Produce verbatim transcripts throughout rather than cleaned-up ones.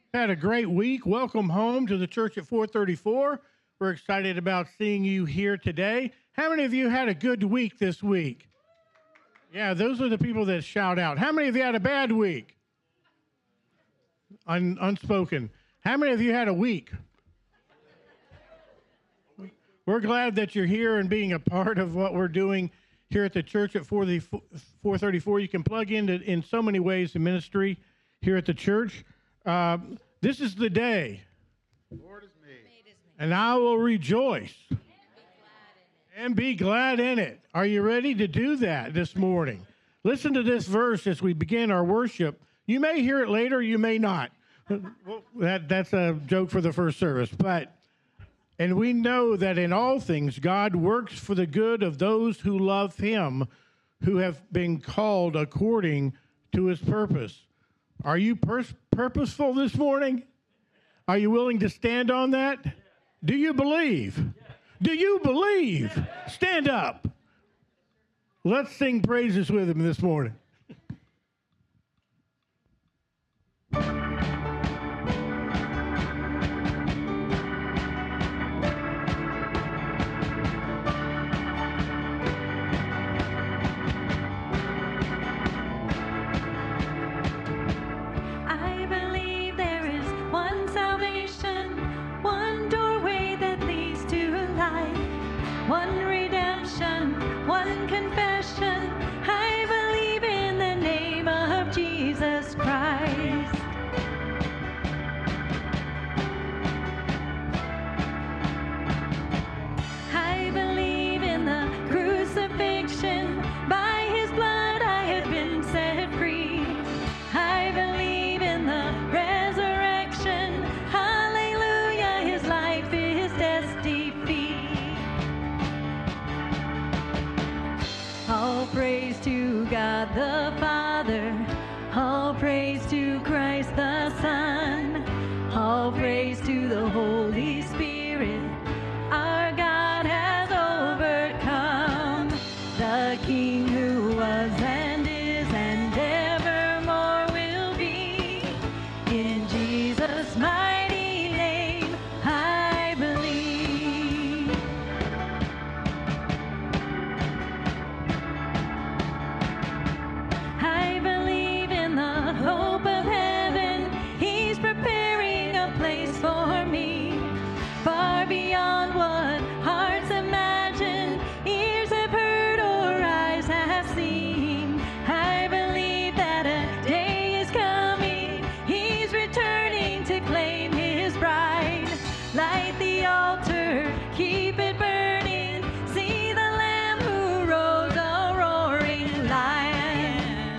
Had a great week. Welcome home to the church at four thirty-four. We're excited about seeing you here today. How many of you had a good week this week? Yeah, those are the people that shout out. How many of you had a bad week? Un- unspoken. How many of you had a week? We're glad that you're here and being a part of what we're doing here at the church at four thirty-four. You can plug into in so many ways the ministry here at the church. Uh, this is the day, Lord is made. and I will rejoice and be glad in it. Are you ready to do that this morning? Listen to this verse as we begin our worship. You may hear it later, you may not. Well, that that's a joke for the first service, but and we know that in all things God works for the good of those who love Him, who have been called according to His purpose. Are you pers- purposeful this morning? Are you willing to stand on that? Do you believe? Do you believe? Stand up. Let's sing praises with Him this morning. One redemption, one confession. I believe in the name of Jesus Christ. I believe in the crucifixion. By His blood I have been set free. I believe in the resurrection. Hallelujah, His life is death's defeat. All praise to God the Father, all praise to Christ the Son, all praise to the Holy Spirit. Our God has overcome, the King who was and is and evermore will be. In Jesus' mighty name I believe. I believe in the hope of heaven. He's preparing a place for me, far beyond what hearts imagine, ears have heard or eyes have seen. I believe that a day is coming. He's returning to claim His bride. Light the altar, keep it burning. See the Lamb who rose a roaring lion.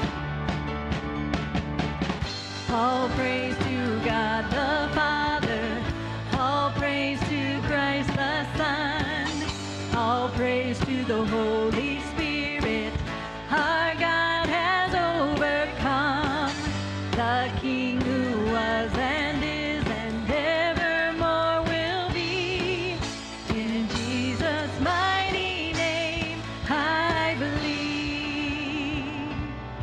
All praise to God the Father, all praise to Christ the Son, all praise to the Holy Spirit. Our God has overcome, the King who was and is and evermore will be. In Jesus' mighty name I believe.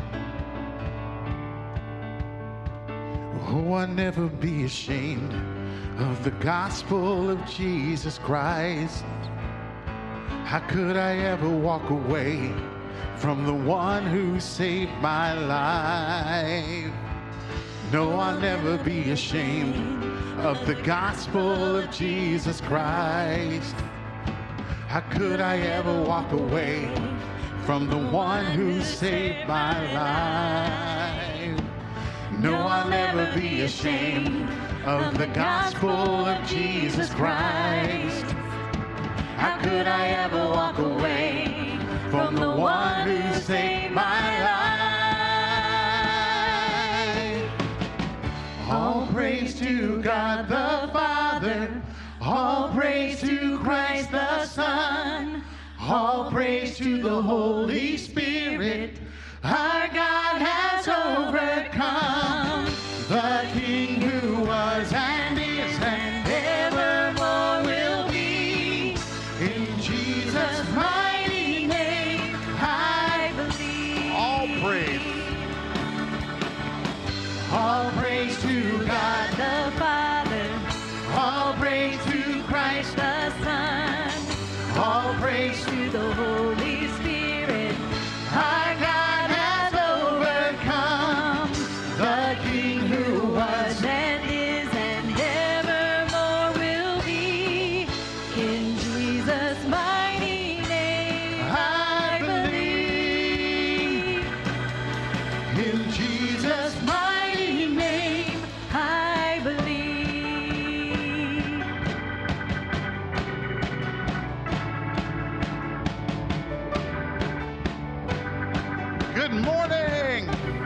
Oh, I'll never be ashamed of the gospel of Jesus Christ. How could I ever walk away from the one who saved my life? No, I'll never be ashamed of the gospel of Jesus Christ. How could I ever walk away from the one who saved my life? No, I'll never be ashamed of the gospel of Jesus Christ. How could I ever walk away from the one who saved my life? All praise to God the Father, all praise to Christ the Son, all praise to the Holy Spirit. Our God has overcome, the King who was and is and evermore will be. In Jesus' mighty name I believe. All praise. All praise to God the In Jesus' mighty name, I believe. Good morning.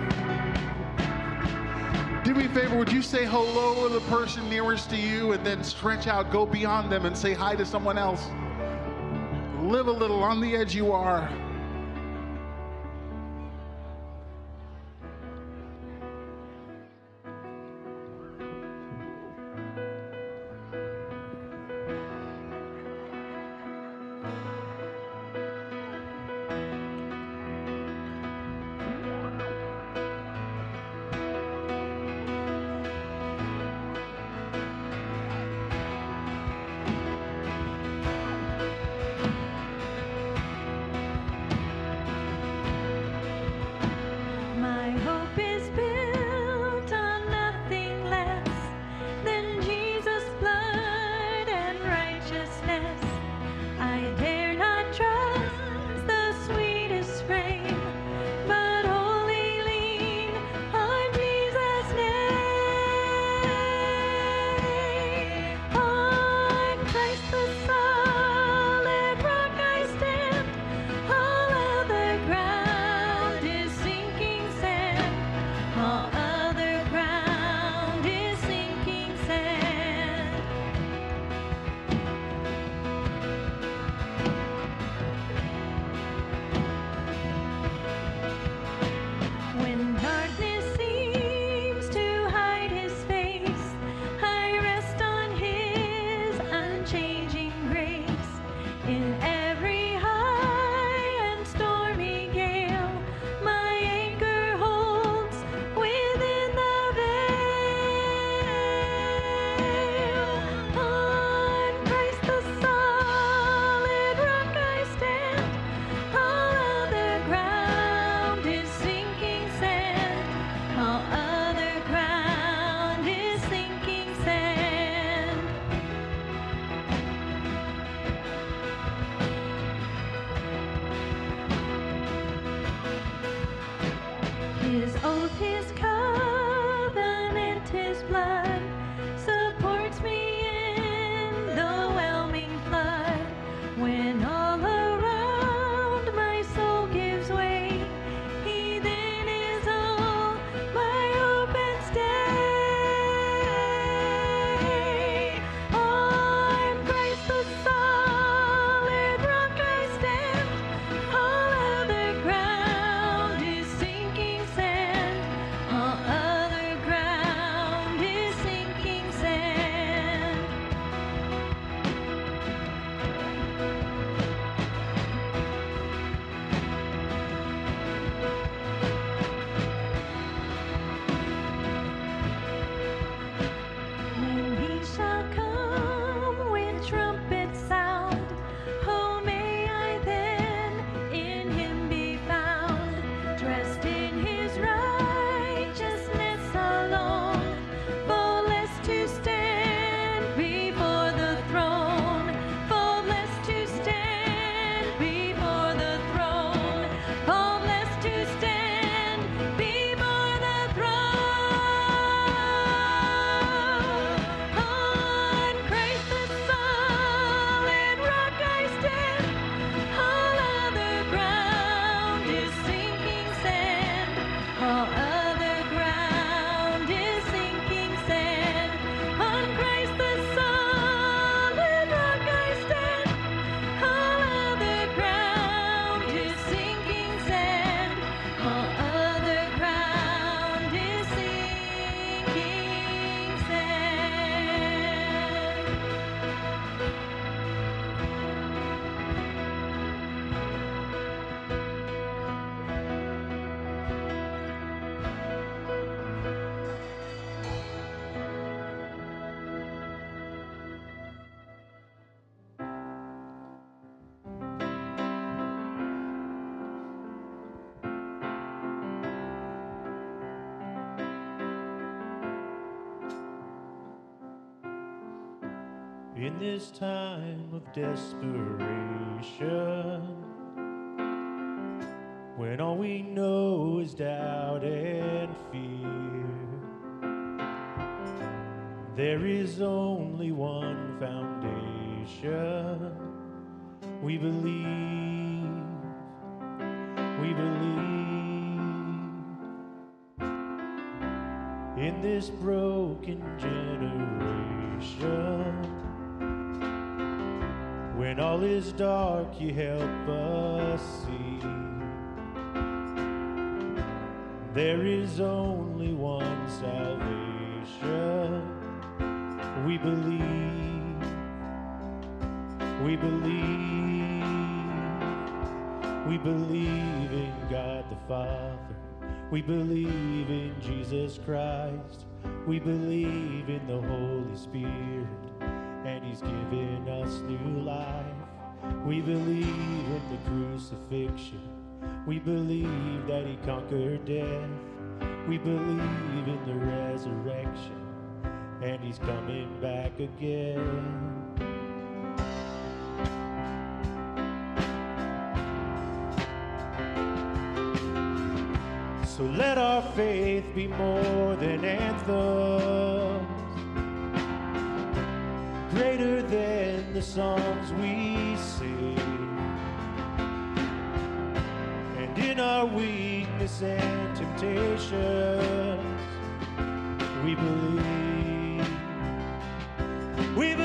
Do me a favor, would you say hello to the person nearest to you and then stretch out, go beyond them and say hi to someone else? Live a little on the edge you are. My hope is built on nothing less than Jesus' blood and righteousness. I dare not trust the sweetest frame, but wholly lean on Jesus' name. On Christ the solid rock I stand, all other ground is sinking sand. All other ground is sinking sand. When darkness seems to hide his face, I rest on his unchanging grace. In every high and stormy gale, my anchor holds within the veil. On Christ the solid rock I stand, all other ground is sinking sand. All other ground is sinking sand. His oath, his covenant, his blood supports me in the whelming flood. When all around my soul gives way, he then is all my hope and stay. On Christ the solid rock I stand, all other ground is sinking sand. All other ground is sinking sand. When he shall come with trumpet sound, oh, may I then in him be found, dressed in his righteousness alone, faultless to stand before the throne, faultless to stand before the throne, faultless to stand before the throne. On Christ the solid rock I stand, all other ground is sinking sand. All other ground is sinking sand. On Christ the solid rock I stand, all other ground is sinking sand. All other ground is sinking sand. In this time of desperation, when all we know is doubt and fear. There is only one foundation. We believe, we believe in this broken generation. When all is dark, you help us see. There is only one salvation. We believe, we believe, we believe in God the Father. We believe in Jesus Christ. We believe in the Holy Spirit, and He's given us new life. We believe in the crucifixion. We believe that He conquered death. We believe in the resurrection, and He's coming back again. So let our faith be more than anthems, greater than the songs we sing. And in our weakness and temptations, we believe, we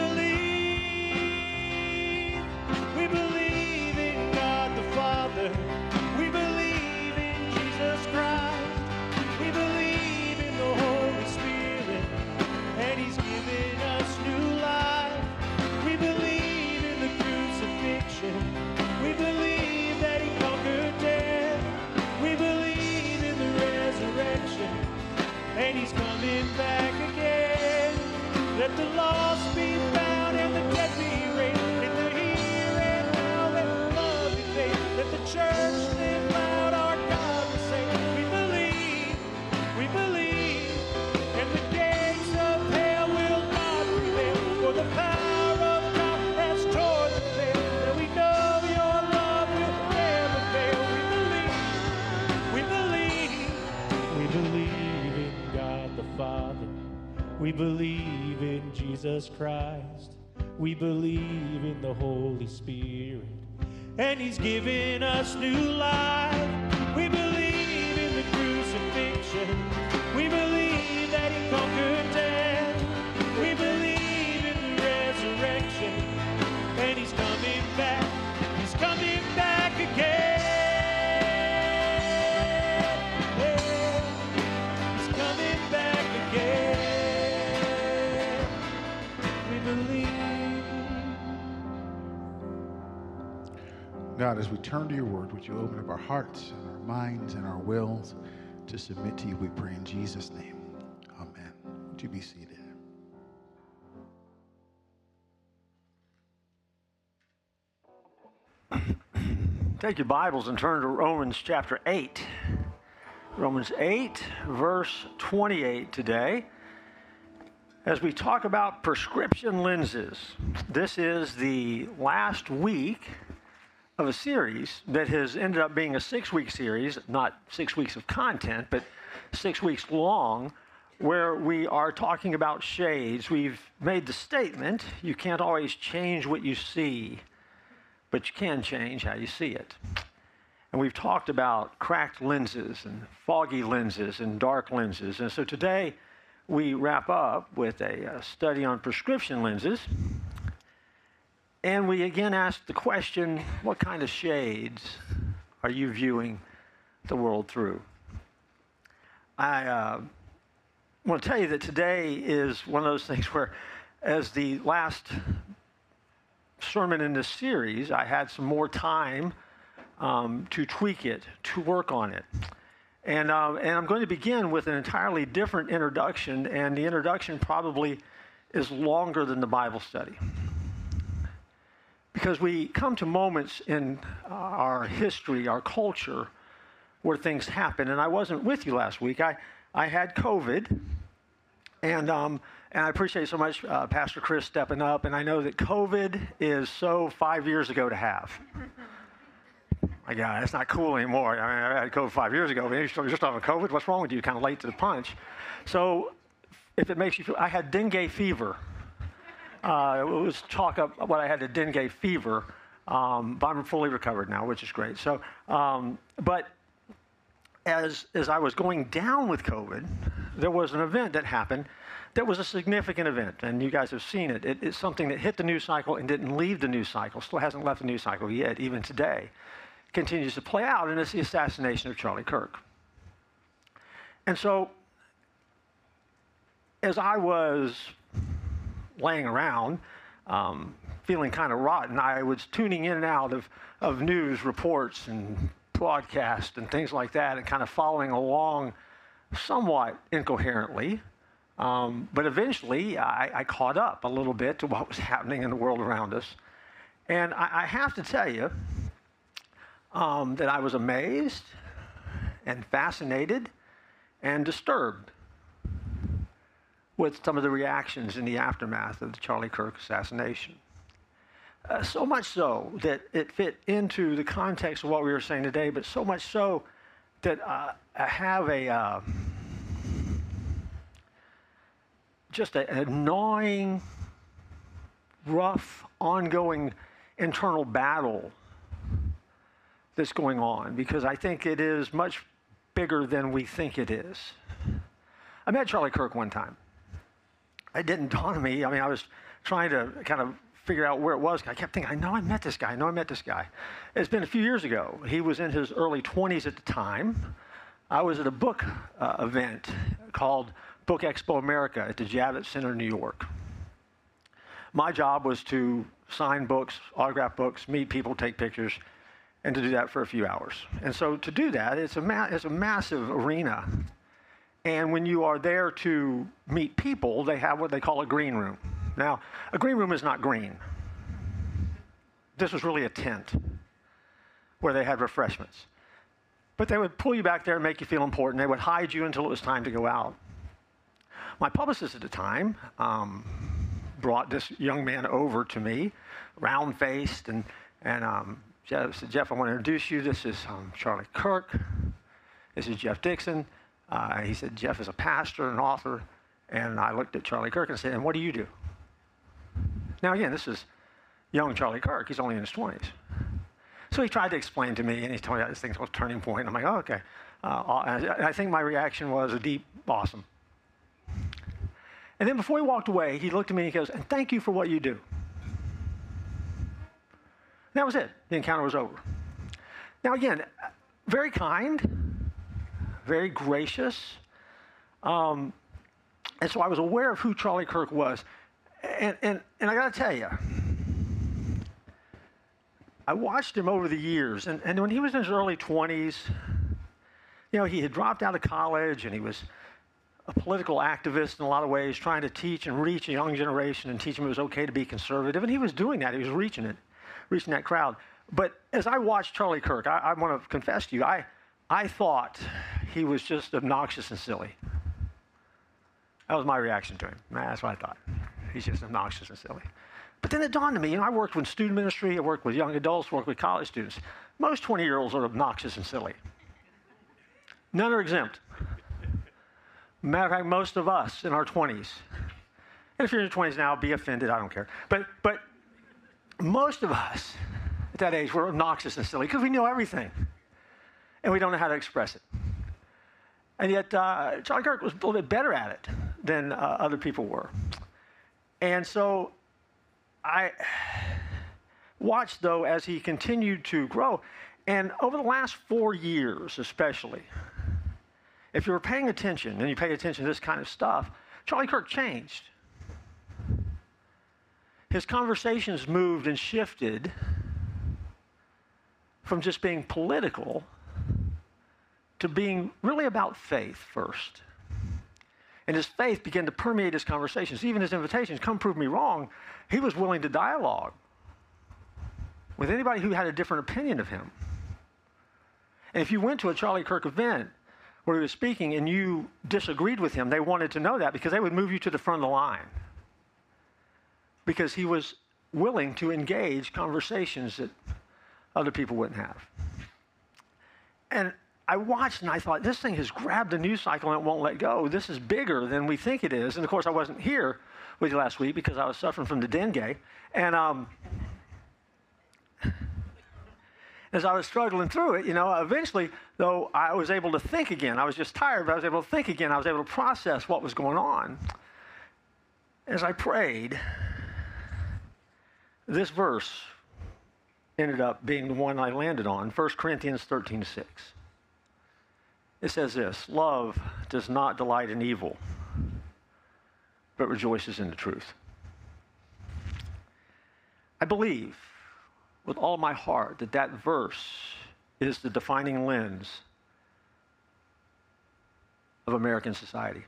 believe, we believe in God the Father. We believe in Jesus Christ. We believe in the Holy Spirit, and He's given us new life. We believe in the crucifixion. We believe that He conquered death. We believe in the resurrection, and He's coming back again. Let the lost be found and the dead be raised. In the here and now, let love be faith. Let the church live loud, our God will say. We believe, we believe, and the gates of hell will not prevail. For the power of God has torn the veil, and we know your love will never fail. We believe, we believe, we believe in God the Father. We believe in Jesus Christ. We believe in the Holy Spirit, and He's given us new life. We believe in the crucifixion. We believe that He conquered death. We believe in the resurrection, and He's coming back. He's coming back again. He's coming back again. We believe. God, as we turn to your word, would you open up our hearts and our minds and our wills to submit to you, we pray in Jesus' name. Amen. Would you be seated? Take your Bibles and turn to Romans chapter eight. Romans eight, verse twenty-eight today. As we talk about prescription lenses, this is the last week of a series that has ended up being a six-week series, not six weeks of content, but six weeks long, where we are talking about shades. We've made the statement, you can't always change what you see, but you can change how you see it. And we've talked about cracked lenses and foggy lenses and dark lenses. And so today we wrap up with a, a study on prescription lenses. And we again ask the question, what kind of shades are you viewing the world through? I uh, want to tell you that today is one of those things where, as the last sermon in this series, I had some more time um, to tweak it, to work on it. And, um, and I'm going to begin with an entirely different introduction, and the introduction probably is longer than the Bible study. Because we come to moments in our history, our culture, where things happen. And I wasn't with you last week. I, I had COVID, and um, and I appreciate so much uh, Pastor Chris stepping up. And I know that COVID is so five years ago to have. my God, that's not cool anymore. I mean, I had COVID five years ago. But you're just having COVID. What's wrong with you? Kind of late to the punch. So if it makes you feel, I had dengue fever. Uh, it was chalk up what I had a dengue fever, um, but I'm fully recovered now, which is great. So, um, but as as I was going down with COVID, there was an event that happened that was a significant event, and you guys have seen it. it. It's something that hit the news cycle and didn't leave the news cycle, still hasn't left the news cycle yet, even today. Continues to play out, and it's the assassination of Charlie Kirk. And so, as I was laying around, um, feeling kind of rotten, I was tuning in and out of, of news reports and broadcasts and things like that, and kind of following along somewhat incoherently. Um, but eventually, I, I caught up a little bit to what was happening in the world around us. And I, I have to tell you um, that I was amazed and fascinated and disturbed with some of the reactions in the aftermath of the Charlie Kirk assassination. Uh, so much so that it fit into the context of what we were saying today, but so much so that uh, I have a uh, just a, a gnawing, rough, ongoing internal battle that's going on, because I think it is much bigger than we think it is. I met Charlie Kirk one time. It didn't dawn on me. I mean, I was trying to kind of figure out where it was. I kept thinking, I know I met this guy. I know I met this guy. It's been a few years ago. He was in his early twenties at the time. I was at a book uh, event called Book Expo America at the Javits Center in New York. My job was to sign books, autograph books, meet people, take pictures, and to do that for a few hours. And so to do that, it's a, ma- it's a massive arena. And when you are there to meet people, they have what they call a green room. Now, a green room is not green. This was really a tent where they had refreshments. But they would pull you back there and make you feel important. They would hide you until it was time to go out. My publicist at the time um, brought this young man over to me, round-faced, and, and um, Jeff said, Jeff, I want to introduce you. This is um, Charlie Kirk. This is Jeff Dixon. Uh, he said, Jeff is a pastor and author. And I looked at Charlie Kirk and said, and what do you do? Now, again, this is young Charlie Kirk. He's only in his twenties. So he tried to explain to me, and he told me this thing called Turning Point. And I'm like, oh, okay. Uh, and I think my reaction was a deep, awesome. And then before he walked away, he looked at me and he goes, and thank you for what you do. And that was it. The encounter was over. Now, again, very kind, very gracious. Um, and so I was aware of who Charlie Kirk was. And, and, and I got to tell you, I watched him over the years. And, and when he was in his early twenties, you know, he had dropped out of college and he was a political activist in a lot of ways, trying to teach and reach a young generation and teach them it was okay to be conservative. And he was doing that. He was reaching it, reaching that crowd. But as I watched Charlie Kirk, I, I want to confess to you, I, I thought he was just obnoxious and silly. That was my reaction to him. That's what I thought. He's just obnoxious and silly. But then it dawned on me, you know, I worked with student ministry, I worked with young adults, worked with college students. Most twenty-year-olds are obnoxious and silly. None are exempt. Matter of fact, most of us in our twenties, and if you're in your twenties now, be offended, I don't care. But, but most of us at that age were obnoxious and silly because we know everything, and we don't know how to express it. And yet, uh, Charlie Kirk was a little bit better at it than uh, other people were. And so I watched, though, as he continued to grow. And over the last four years especially, if you were paying attention, and you pay attention to this kind of stuff, Charlie Kirk changed. His conversations moved and shifted from just being political to being really about faith first. And his faith began to permeate his conversations. Even his invitations, come prove me wrong, he was willing to dialogue with anybody who had a different opinion of him. And if you went to a Charlie Kirk event where he was speaking and you disagreed with him, they wanted to know that because they would move you to the front of the line. Because he was willing to engage conversations that other people wouldn't have. And I watched and I thought, this thing has grabbed the news cycle and it won't let go. This is bigger than we think it is. And of course, I wasn't here with you last week because I was suffering from the dengue. And um, as I was struggling through it, you know, eventually, though, I was able to think again. I was just tired, but I was able to think again. I was able to process what was going on. As I prayed, this verse ended up being the one I landed on, First Corinthians thirteen six. It says this, love does not delight in evil, but rejoices in the truth. I believe with all my heart that that verse is the defining lens of American society.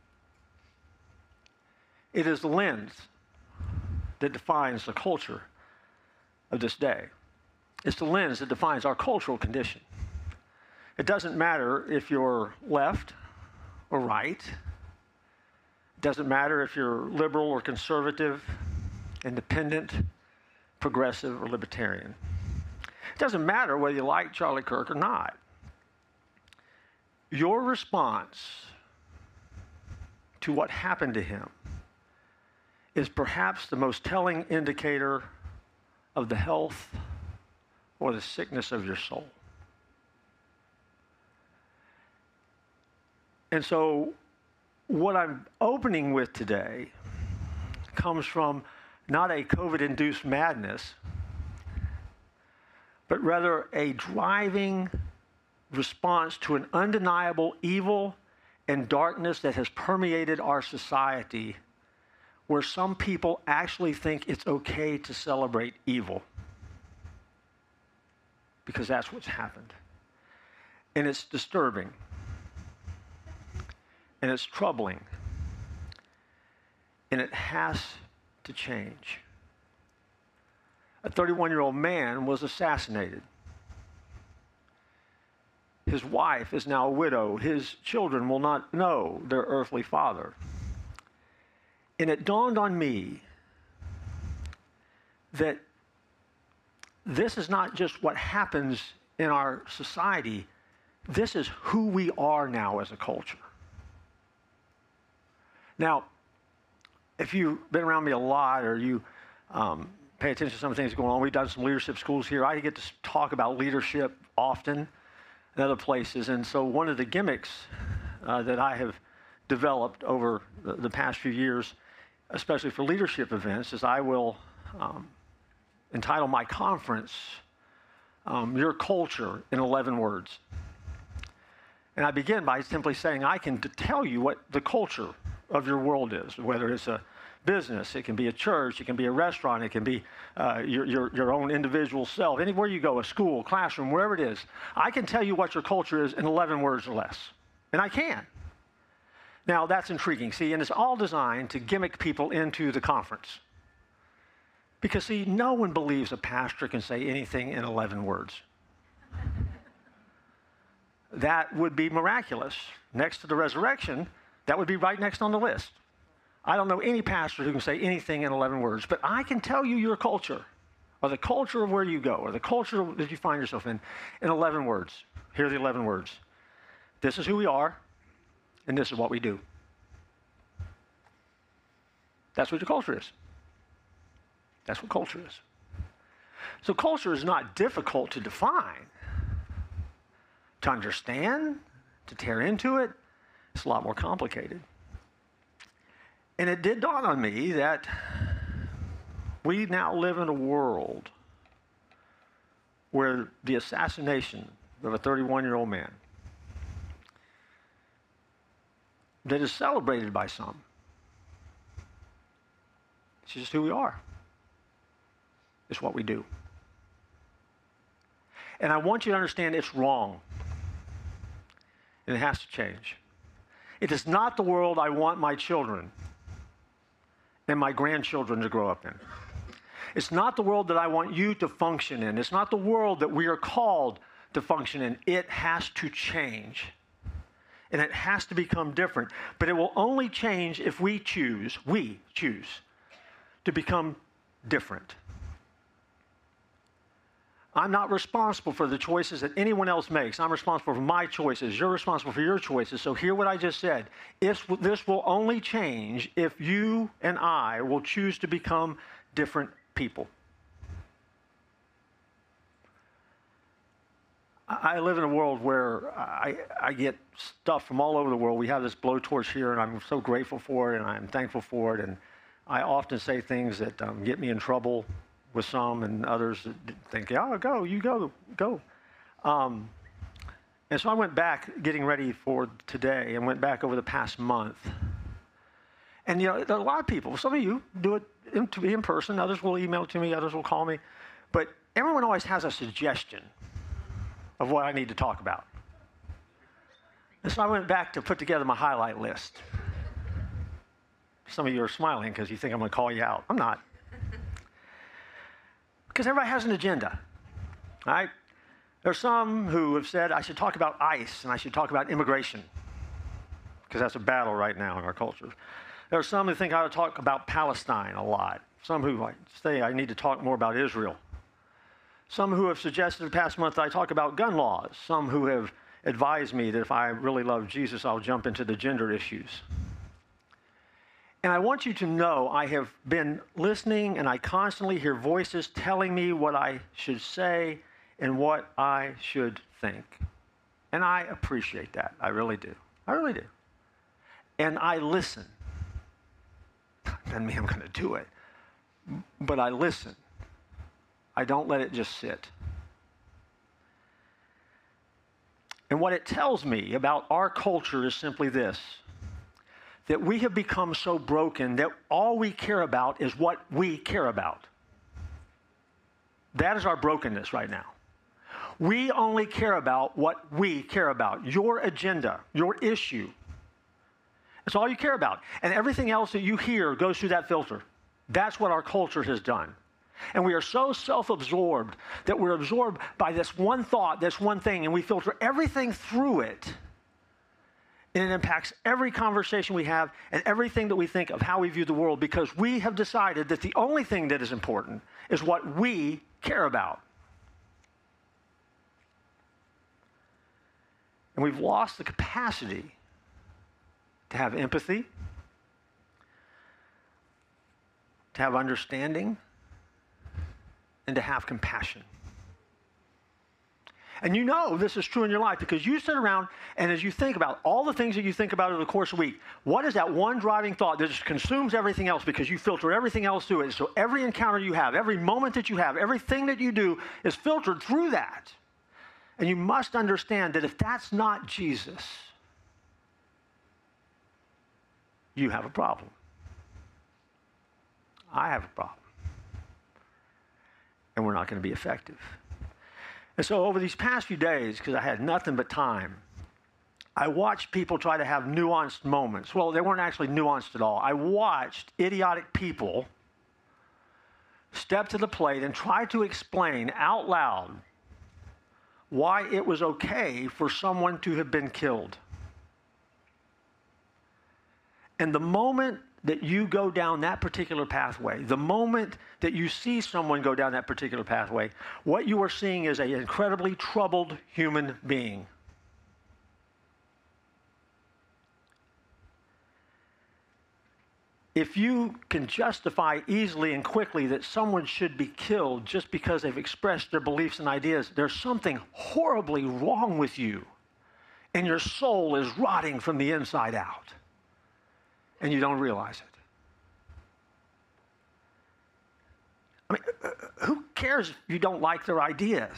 It is the lens that defines the culture of this day. It's the lens that defines our cultural condition. It doesn't matter if you're left or right. It doesn't matter if you're liberal or conservative, independent, progressive, or libertarian. It doesn't matter whether you like Charlie Kirk or not. Your response to what happened to him is perhaps the most telling indicator of the health or the sickness of your soul. And so what I'm opening with today comes from not a COVID-induced madness, but rather a driving response to an undeniable evil and darkness that has permeated our society, where some people actually think it's okay to celebrate evil. Because that's what's happened. And it's disturbing. And it's troubling. And it has to change. A thirty-one-year-old man was assassinated. His wife is now a widow. His children will not know their earthly father. And it dawned on me that this is not just what happens in our society. This is who we are now as a culture. Now, if you've been around me a lot or you um, pay attention to some of the things going on, we've done some leadership schools here. I get to talk about leadership often in other places. And so one of the gimmicks uh, that I have developed over the, the past few years, especially for leadership events, is I will um, entitle my conference, um, Your Culture in eleven words. And I begin by simply saying I can t- tell you what the culture of your world is, whether it's a business, it can be a church, it can be a restaurant, it can be uh, your, your, your own individual self. Anywhere you go, a school, classroom, wherever it is, I can tell you what your culture is in eleven words or less. And I can. Now, that's intriguing, see, and it's all designed to gimmick people into the conference. Because, see, no one believes a pastor can say anything in eleven words. That would be miraculous. Next to the resurrection, that would be right next on the list. I don't know any pastor who can say anything in eleven words, but I can tell you your culture, or the culture of where you go, or the culture that you find yourself in, in eleven words. Here are the eleven words. This is who we are, and this is what we do. That's what your culture is. That's what culture is. So culture is not difficult to define. To understand, to tear into it, it's a lot more complicated. And it did dawn on me that we now live in a world where the assassination of a thirty-one-year-old man that is celebrated by some. It's just who we are. It's what we do. And I want you to understand it's wrong. And it has to change. It is not the world I want my children and my grandchildren to grow up in. It's not the world that I want you to function in. It's not the world that we are called to function in. It has to change. And it has to become different. But it will only change if we choose, we choose, to become different. I'm not responsible for the choices that anyone else makes. I'm responsible for my choices. You're responsible for your choices. So hear what I just said. It's, this will only change if you and I will choose to become different people. I live in a world where I, I get stuff from all over the world. We have this blowtorch here, and I'm so grateful for it, and I'm thankful for it. And I often say things that um, get me in trouble with some, and others that think, yeah, go, you go, go. Um, and so I went back, getting ready for today, and went back over the past month. And, you know, there are a lot of people. Some of you do it in, to be in person. Others will email it to me. Others will call me. But everyone always has a suggestion of what I need to talk about. And so I went back to put together my highlight list. Some of you are smiling because you think I'm going to call you out. I'm not. Because everybody has an agenda, all right? There's some who have said I should talk about ICE and I should talk about immigration, because that's a battle right now in our culture. There are some who think I ought to talk about Palestine a lot. Some who say I need to talk more about Israel. Some who have suggested the past month that I talk about gun laws. Some who have advised me that if I really love Jesus, I'll jump into the gender issues. And I want you to know I have been listening, and I constantly hear voices telling me what I should say and what I should think. And I appreciate that. I really do. I really do. And I listen. Doesn't mean I'm going to do it. But I listen. I don't let it just sit. And what it tells me about our culture is simply this: that we have become so broken that all we care about is what we care about. That is our brokenness right now. We only care about what we care about. Your agenda, your issue. That's all you care about. And everything else that you hear goes through that filter. That's what our culture has done. And we are so self-absorbed that we're absorbed by this one thought, this one thing, and we filter everything through it. And it impacts every conversation we have and everything that we think of how we view the world, because we have decided that the only thing that is important is what we care about. And we've lost the capacity to have empathy, to have understanding, and to have compassion. And you know this is true in your life because you sit around and as you think about all the things that you think about over the course of the week, what is that one driving thought that just consumes everything else because you filter everything else through it? So every encounter you have, every moment that you have, everything that you do is filtered through that. And you must understand that if that's not Jesus, you have a problem. I have a problem. And we're not going to be effective. And so over these past few days, because I had nothing but time, I watched people try to have nuanced moments. Well, they weren't actually nuanced at all. I watched idiotic people step to the plate and try to explain out loud why it was okay for someone to have been killed. And the moment that you go down that particular pathway, the moment that you see someone go down that particular pathway, what you are seeing is an incredibly troubled human being. If you can justify easily and quickly that someone should be killed just because they've expressed their beliefs and ideas, there's something horribly wrong with you, and your soul is rotting from the inside out. And you don't realize it. I mean, who cares if you don't like their ideas?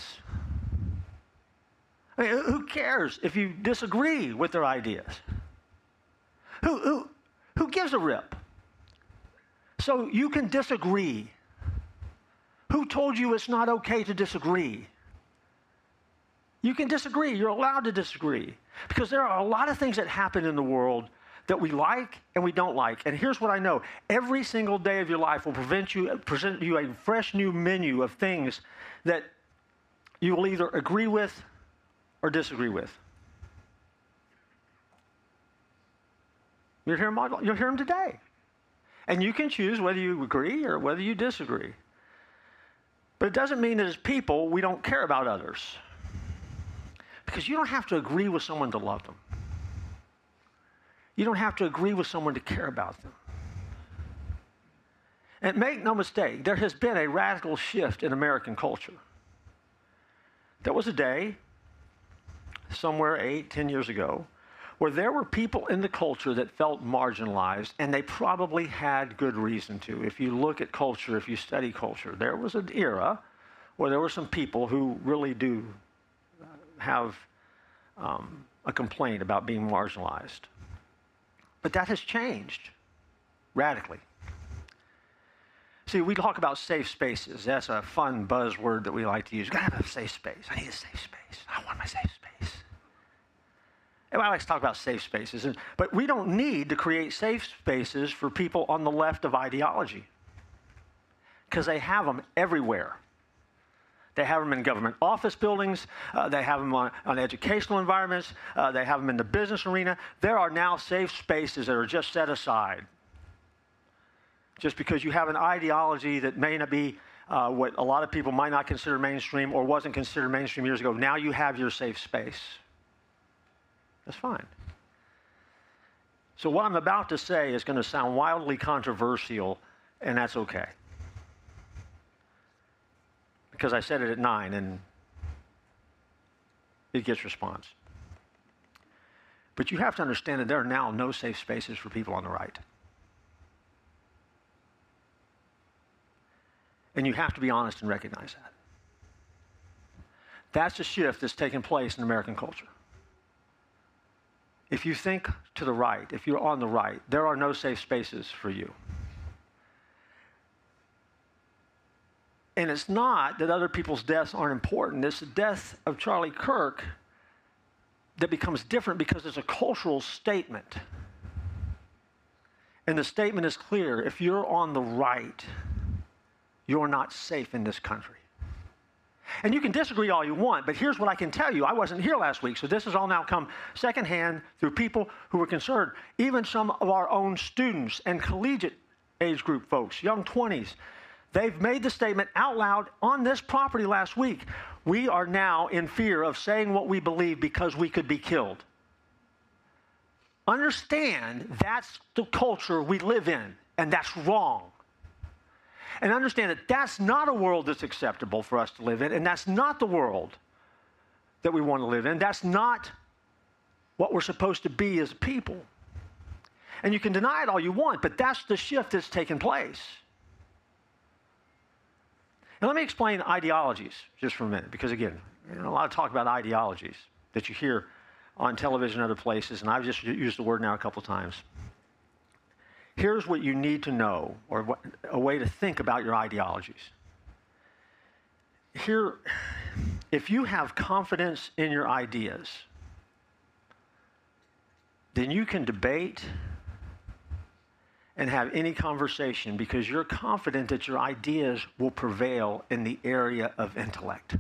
I mean, who cares if you disagree with their ideas? Who, who, who gives a rip? So you can disagree. Who told you it's not okay to disagree? You can disagree. You're allowed to disagree. Because there are a lot of things that happen in the world that we like and we don't like. And here's what I know. Every single day of your life will prevent you, present you a fresh new menu of things that you will either agree with or disagree with. You'll hear them, you'll hear them today. And you can choose whether you agree or whether you disagree. But it doesn't mean that as people, we don't care about others. Because you don't have to agree with someone to love them. You don't have to agree with someone to care about them. And make no mistake, there has been a radical shift in American culture. There was a day, somewhere eight, ten years ago, where there were people in the culture that felt marginalized, and they probably had good reason to. If you look at culture, if you study culture, there was an era where there were some people who really do have um, a complaint about being marginalized. But that has changed radically. See, we talk about safe spaces. That's a fun buzzword that we like to use. You've got to have a safe space. I need a safe space. I want my safe space. Everybody likes to talk about safe spaces. And, but we don't need to create safe spaces for people on the left of ideology, because they have them everywhere. They have them in government office buildings. Uh, they have them on, on educational environments. Uh, they have them in the business arena. There are now safe spaces that are just set aside. Just because you have an ideology that may not be uh, what a lot of people might not consider mainstream or wasn't considered mainstream years ago, now you have your safe space. That's fine. So what I'm about to say is going to sound wildly controversial, and that's okay. Because I said it at nine, and it gets response. But you have to understand that there are now no safe spaces for people on the right. And you have to be honest and recognize that. That's a shift that's taken place in American culture. If you think to the right, if you're on the right, there are no safe spaces for you. And it's not that other people's deaths aren't important. It's the death of Charlie Kirk that becomes different because it's a cultural statement. And the statement is clear. If you're on the right, you're not safe in this country. And you can disagree all you want, but here's what I can tell you. I wasn't here last week, so this has all now come secondhand through people who were concerned. Even some of our own students and collegiate age group folks, young twenties, they've made the statement out loud on this property last week. We are now in fear of saying what we believe because we could be killed. Understand that's the culture we live in, and that's wrong. And understand that that's not a world that's acceptable for us to live in, and that's not the world that we want to live in. That's not what we're supposed to be as people. And you can deny it all you want, but that's the shift that's taken place. And let me explain ideologies just for a minute, because again, you know, a lot of talk about ideologies that you hear on television and other places, and I've just used the word now a couple times. Here's what you need to know, or what, a way to think about your ideologies. Here, if you have confidence in your ideas, then you can debate and have any conversation because you're confident that your ideas will prevail in the area of intellect.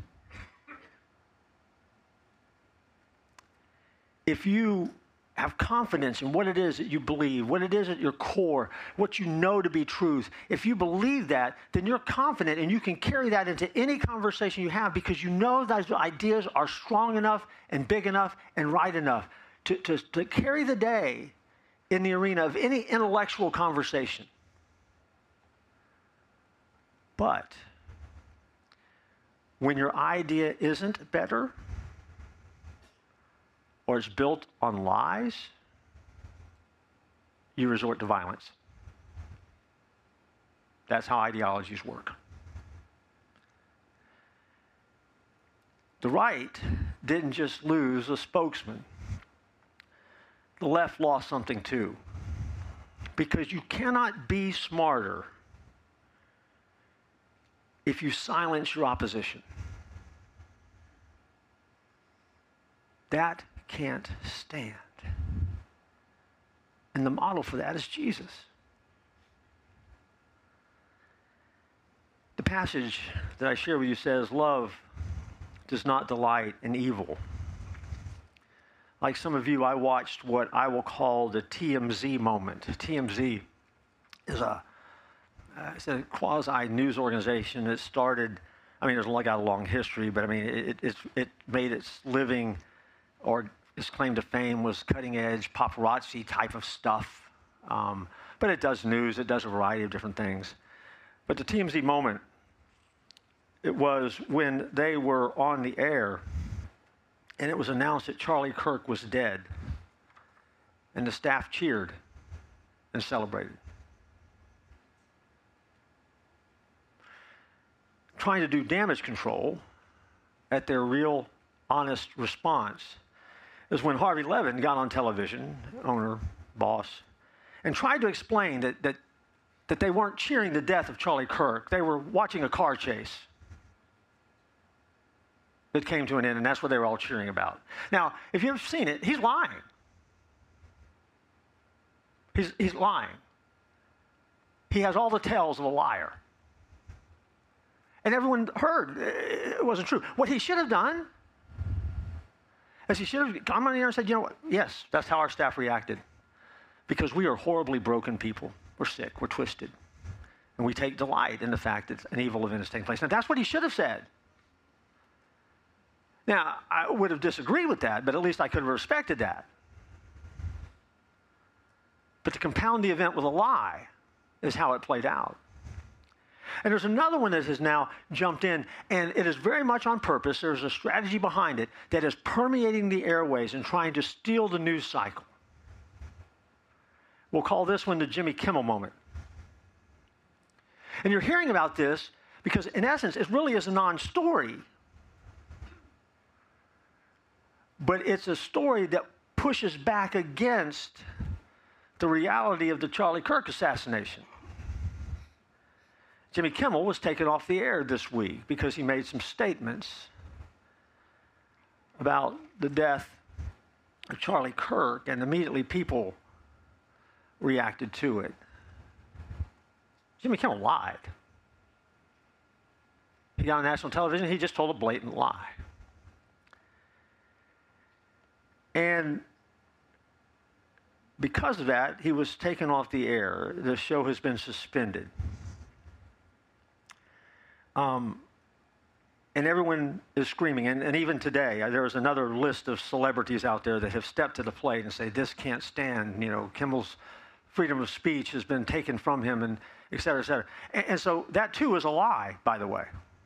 If you have confidence in what it is that you believe, what it is at your core, what you know to be truth. If you believe that, then you're confident and you can carry that into any conversation you have because you know those ideas are strong enough and big enough and right enough to, to, to carry the day in the arena of any intellectual conversation. But when your idea isn't better, or it's built on lies, you resort to violence. That's how ideologies work. The right didn't just lose a spokesman. The left lost something too. Because you cannot be smarter if you silence your opposition. That can't stand. And the model for that is Jesus. The passage that I share with you says, love does not delight in evil. Like some of you, I watched what I will call the T M Z moment. T M Z is a, uh, it's a quasi-news organization that started I mean, there's like got a long history, but I mean, it, it, it made its living, or its claim to fame was cutting edge paparazzi type of stuff. Um, but it does news, it does a variety of different things. But the T M Z moment, it was when they were on the air and it was announced that Charlie Kirk was dead. And the staff cheered and celebrated. Trying to do damage control at their real, honest response is when Harvey Levin got on television, owner, boss, and tried to explain that, that, that they weren't cheering the death of Charlie Kirk. They were watching a car chase that came to an end, and that's what they were all cheering about. Now, if you've seen it, he's lying. He's, he's lying. He has all the tells of a liar. And everyone heard it wasn't true. What he should have done is he should have come on here and said, you know what? Yes, that's how our staff reacted. Because we are horribly broken people. We're sick. We're twisted. And we take delight in the fact that an evil event is taking place. Now, that's what he should have said. Now, I would have disagreed with that, but at least I could have respected that. But to compound the event with a lie is how it played out. And there's another one that has now jumped in, and it is very much on purpose. There's a strategy behind it that is permeating the airways and trying to steal the news cycle. We'll call this one the Jimmy Kimmel moment. And you're hearing about this because, in essence, it really is a non-story. But it's a story that pushes back against the reality of the Charlie Kirk assassination. Jimmy Kimmel was taken off the air this week because he made some statements about the death of Charlie Kirk, and immediately people reacted to it. Jimmy Kimmel lied. He got on national television, he just told a blatant lie. And because of that, he was taken off the air. The show has been suspended. Um, and everyone is screaming. And, and even today, uh, there is another list of celebrities out there that have stepped to the plate and say, this can't stand. You know, Kimmel's freedom of speech has been taken from him, and et cetera, et cetera. And, and so that, too, is a lie, by the way.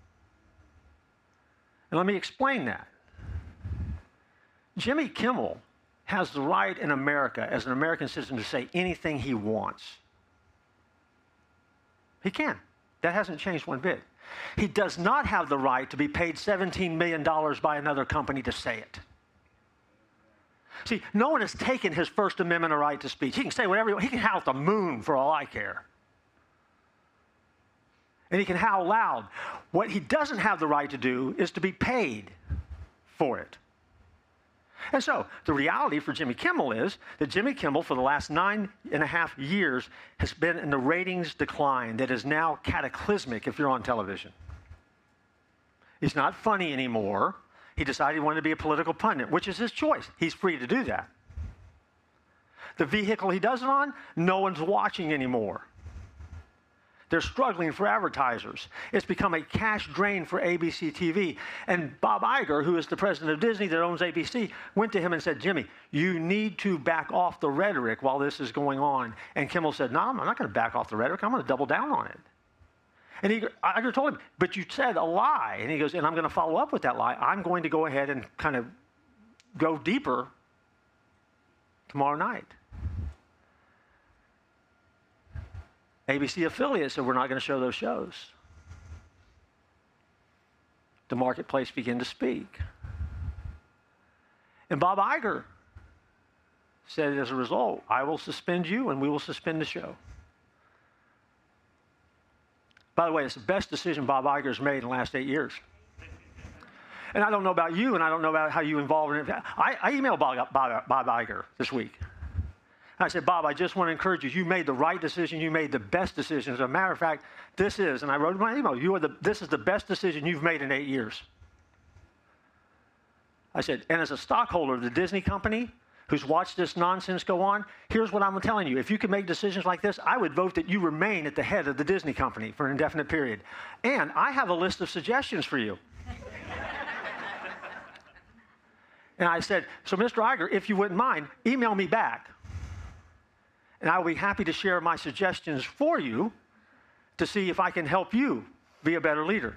And let me explain that. Jimmy Kimmel has the right in America, as an American citizen, to say anything he wants. He can. That hasn't changed one bit. He does not have the right to be paid seventeen million dollars by another company to say it. See, no one has taken his First Amendment right to speech. He can say whatever he wants. He can howl at the moon for all I care. And he can howl loud. What he doesn't have the right to do is to be paid for it. And so the reality for Jimmy Kimmel is that Jimmy Kimmel, for the last nine and a half years, has been in the ratings decline that is now cataclysmic if you're on television. He's not funny anymore. He decided he wanted to be a political pundit, which is his choice. He's free to do that. The vehicle he does it on, no one's watching anymore. They're struggling for advertisers. It's become a cash drain for A B C T V. And Bob Iger, who is the president of Disney that owns A B C, went to him and said, Jimmy, you need to back off the rhetoric while this is going on. And Kimmel said, no, I'm not going to back off the rhetoric. I'm going to double down on it. And he, Iger told him, but you said a lie. And he goes, and I'm going to follow up with that lie. I'm going to go ahead and kind of go deeper tomorrow night. A B C affiliates said, we're not going to show those shows. The marketplace began to speak. And Bob Iger said, as a result, I will suspend you and we will suspend the show. By the way, it's the best decision Bob Iger's made in the last eight years. And I don't know about you, and I don't know about how you involved in it. I, I emailed Bob, Bob, Bob Iger this week. I said, Bob, I just want to encourage you. You made the right decision. You made the best decision. As a matter of fact, this is, and I wrote in my email, you are the, this is the best decision you've made in eight years. I said, and as a stockholder of the Disney company, who's watched this nonsense go on, here's what I'm telling you. If you could make decisions like this, I would vote that you remain at the head of the Disney company for an indefinite period. And I have a list of suggestions for you. And I said, so Mister Iger, if you wouldn't mind, email me back. And I will be happy to share my suggestions for you to see if I can help you be a better leader.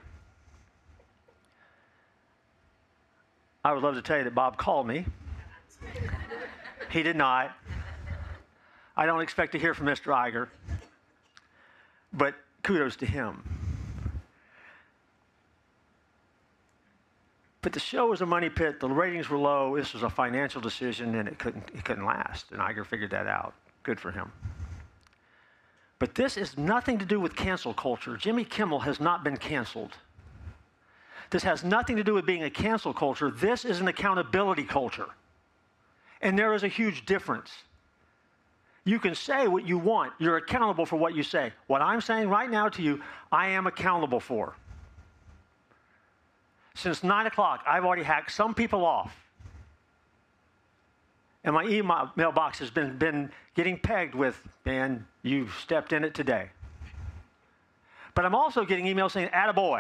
I would love to tell you that Bob called me. He did not. I don't expect to hear from Mister Iger, but kudos to him. But the show was a money pit. The ratings were low. This was a financial decision, and it couldn't, it couldn't last. And Iger figured that out. Good for him. But this is nothing to do with cancel culture. Jimmy Kimmel has not been canceled. This has nothing to do with being a cancel culture. This is an accountability culture. And there is a huge difference. You can say what you want. You're accountable for what you say. What I'm saying right now to you, I am accountable for. Since nine o'clock, I've already hacked some people off. And my email mailbox has been, been getting pegged with, man, you stepped in it today. But I'm also getting emails saying, attaboy.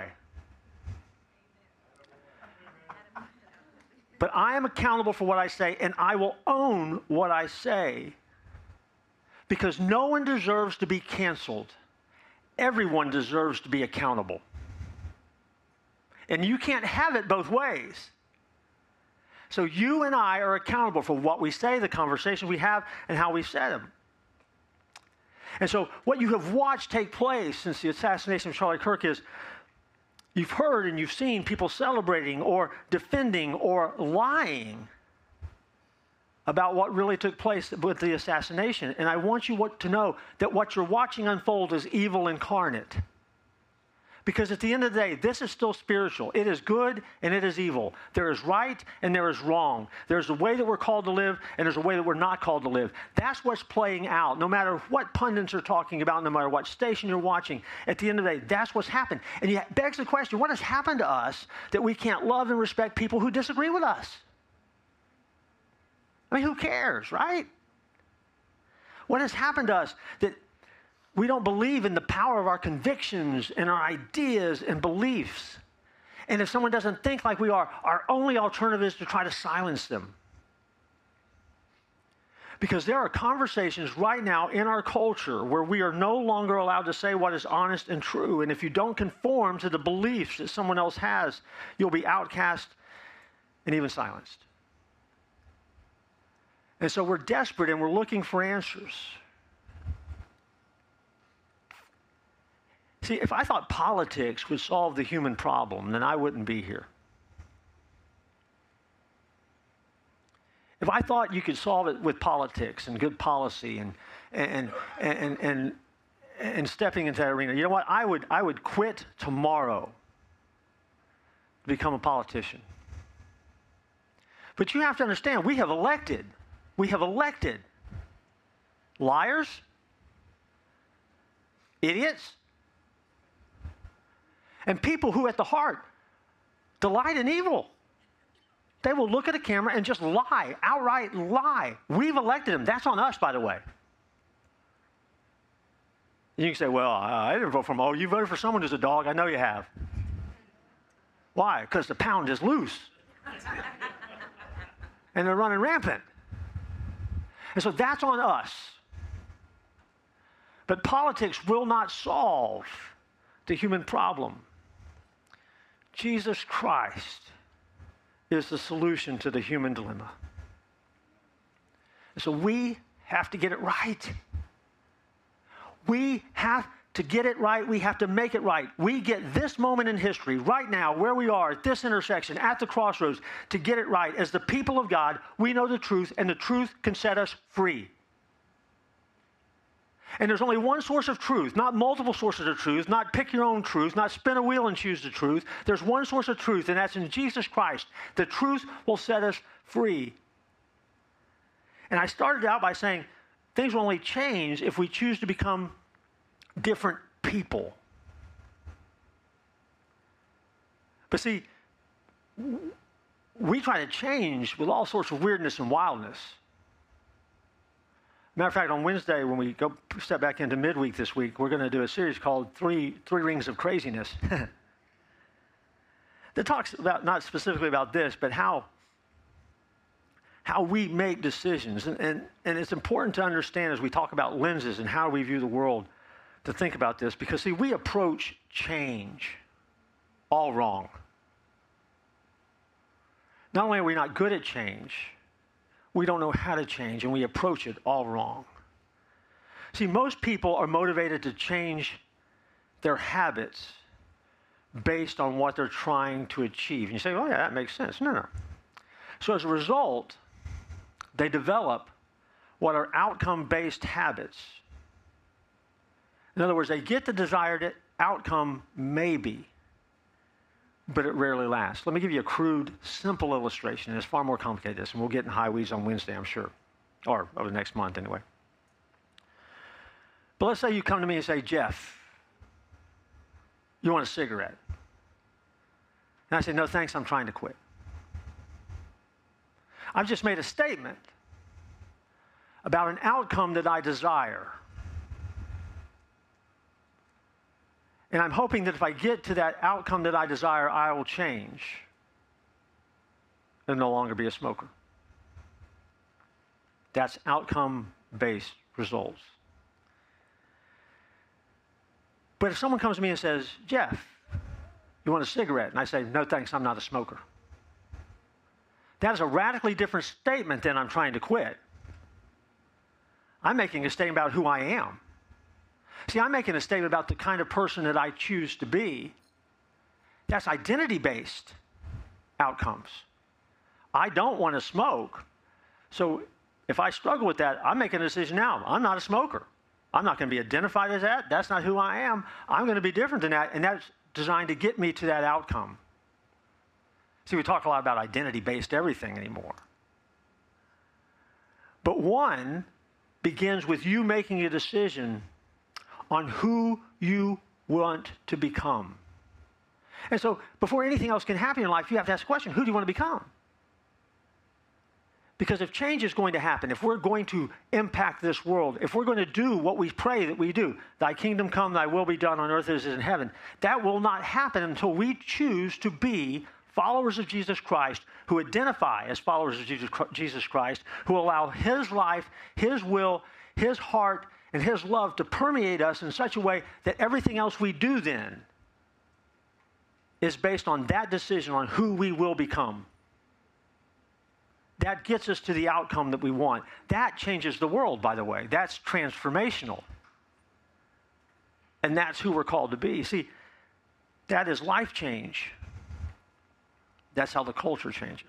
But I am accountable for what I say, and I will own what I say. Because no one deserves to be canceled. Everyone deserves to be accountable. And you can't have it both ways. So you and I are accountable for what we say, the conversations we have, and how we say them. And so what you have watched take place since the assassination of Charlie Kirk is you've heard and you've seen people celebrating or defending or lying about what really took place with the assassination. And I want you to know that what you're watching unfold is evil incarnate. Because at the end of the day, this is still spiritual. It is good and it is evil. There is right and there is wrong. There's a way that we're called to live and there's a way that we're not called to live. That's what's playing out. No matter what pundits are talking about, no matter what station you're watching, at the end of the day, that's what's happened. And it begs the question, what has happened to us that we can't love and respect people who disagree with us? I mean, who cares, right? What has happened to us that we don't believe in the power of our convictions and our ideas and beliefs? And if someone doesn't think like we are, our only alternative is to try to silence them. Because there are conversations right now in our culture where we are no longer allowed to say what is honest and true. And if you don't conform to the beliefs that someone else has, you'll be outcast and even silenced. And so we're desperate and we're looking for answers. See, if I thought politics would solve the human problem, then I wouldn't be here. If I thought you could solve it with politics and good policy and and and and and stepping into that arena, you know what? I would I would quit tomorrow to become a politician. But you have to understand, we have elected, we have elected liars, idiots, and people who at the heart delight in evil. They will look at a camera and just lie, outright lie. We've elected them. That's on us, by the way. You can say, well, I didn't vote for them. Oh, you voted for someone who's a dog. I know you have. Why? Because the pound is loose. And they're running rampant. And so that's on us. But politics will not solve the human problem. Jesus Christ is the solution to the human dilemma. So we have to get it right. We have to get it right. We have to make it right. We get this moment in history, right now, where we are at this intersection, at the crossroads, to get it right. As the people of God, we know the truth, and the truth can set us free. And there's only one source of truth, not multiple sources of truth, not pick your own truth, not spin a wheel and choose the truth. There's one source of truth, and that's in Jesus Christ. The truth will set us free. And I started out by saying things will only change if we choose to become different people. But see, we try to change with all sorts of weirdness and wildness. Matter of fact, on Wednesday, when we go step back into midweek this week, we're going to do a series called Three, Three Rings of Craziness that talks about, not specifically about this, but how, how we make decisions. And, and, and it's important to understand as we talk about lenses and how we view the world to think about this, because, see, we approach change all wrong. Not only are we not good at change, we don't know how to change, and we approach it all wrong. See, most people are motivated to change their habits based on what they're trying to achieve. And you say, oh, yeah, that makes sense. No, no. So as a result, they develop what are outcome-based habits. In other words, they get the desired outcome maybe, but it rarely lasts. Let me give you a crude, simple illustration, and it's far more complicated than this, and we'll get in high weeds on Wednesday, I'm sure, or over the next month anyway. But let's say you come to me and say, Jeff, you want a cigarette? And I say, no, thanks, I'm trying to quit. I've just made a statement about an outcome that I desire. And I'm hoping that if I get to that outcome that I desire, I will change and no longer be a smoker. That's outcome-based results. But if someone comes to me and says, Jeff, you want a cigarette? And I say, no, thanks, I'm not a smoker. That is a radically different statement than I'm trying to quit. I'm making a statement about who I am. See, I'm making a statement about the kind of person that I choose to be. That's identity-based outcomes. I don't want to smoke. So if I struggle with that, I'm making a decision now. I'm not a smoker. I'm not going to be identified as that. That's not who I am. I'm going to be different than that, and that's designed to get me to that outcome. See, we talk a lot about identity-based everything anymore. But one begins with you making a decision on who you want to become. And so before anything else can happen in life, you have to ask the question, who do you want to become? Because if change is going to happen, if we're going to impact this world, if we're going to do what we pray that we do, thy kingdom come, thy will be done on earth as it is in heaven, that will not happen until we choose to be followers of Jesus Christ, who identify as followers of Jesus Christ, who allow his life, his will, his heart, and his love to permeate us in such a way that everything else we do then is based on that decision on who we will become. That gets us to the outcome that we want. That changes the world, by the way. That's transformational. And that's who we're called to be. See, that is life change. That's how the culture changes.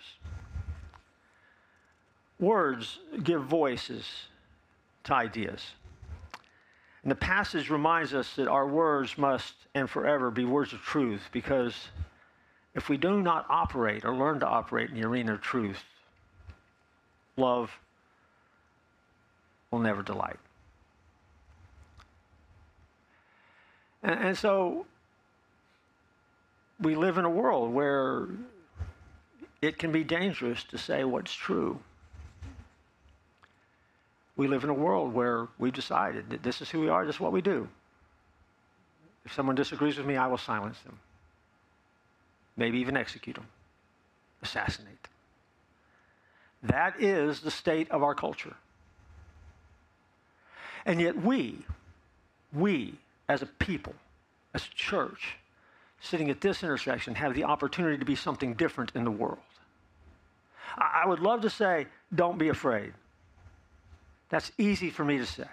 Words give voices to ideas. And the passage reminds us that our words must and forever be words of truth, because if we do not operate or learn to operate in the arena of truth, love will never delight. And, and so we live in a world where it can be dangerous to say what's true. We live in a world where we've decided that this is who we are, this is what we do. If someone disagrees with me, I will silence them. Maybe even execute them, assassinate them. That is the state of our culture. And yet we, we as a people, as a church, sitting at this intersection, have the opportunity to be something different in the world. I, I would love to say, don't be afraid. That's easy for me to say.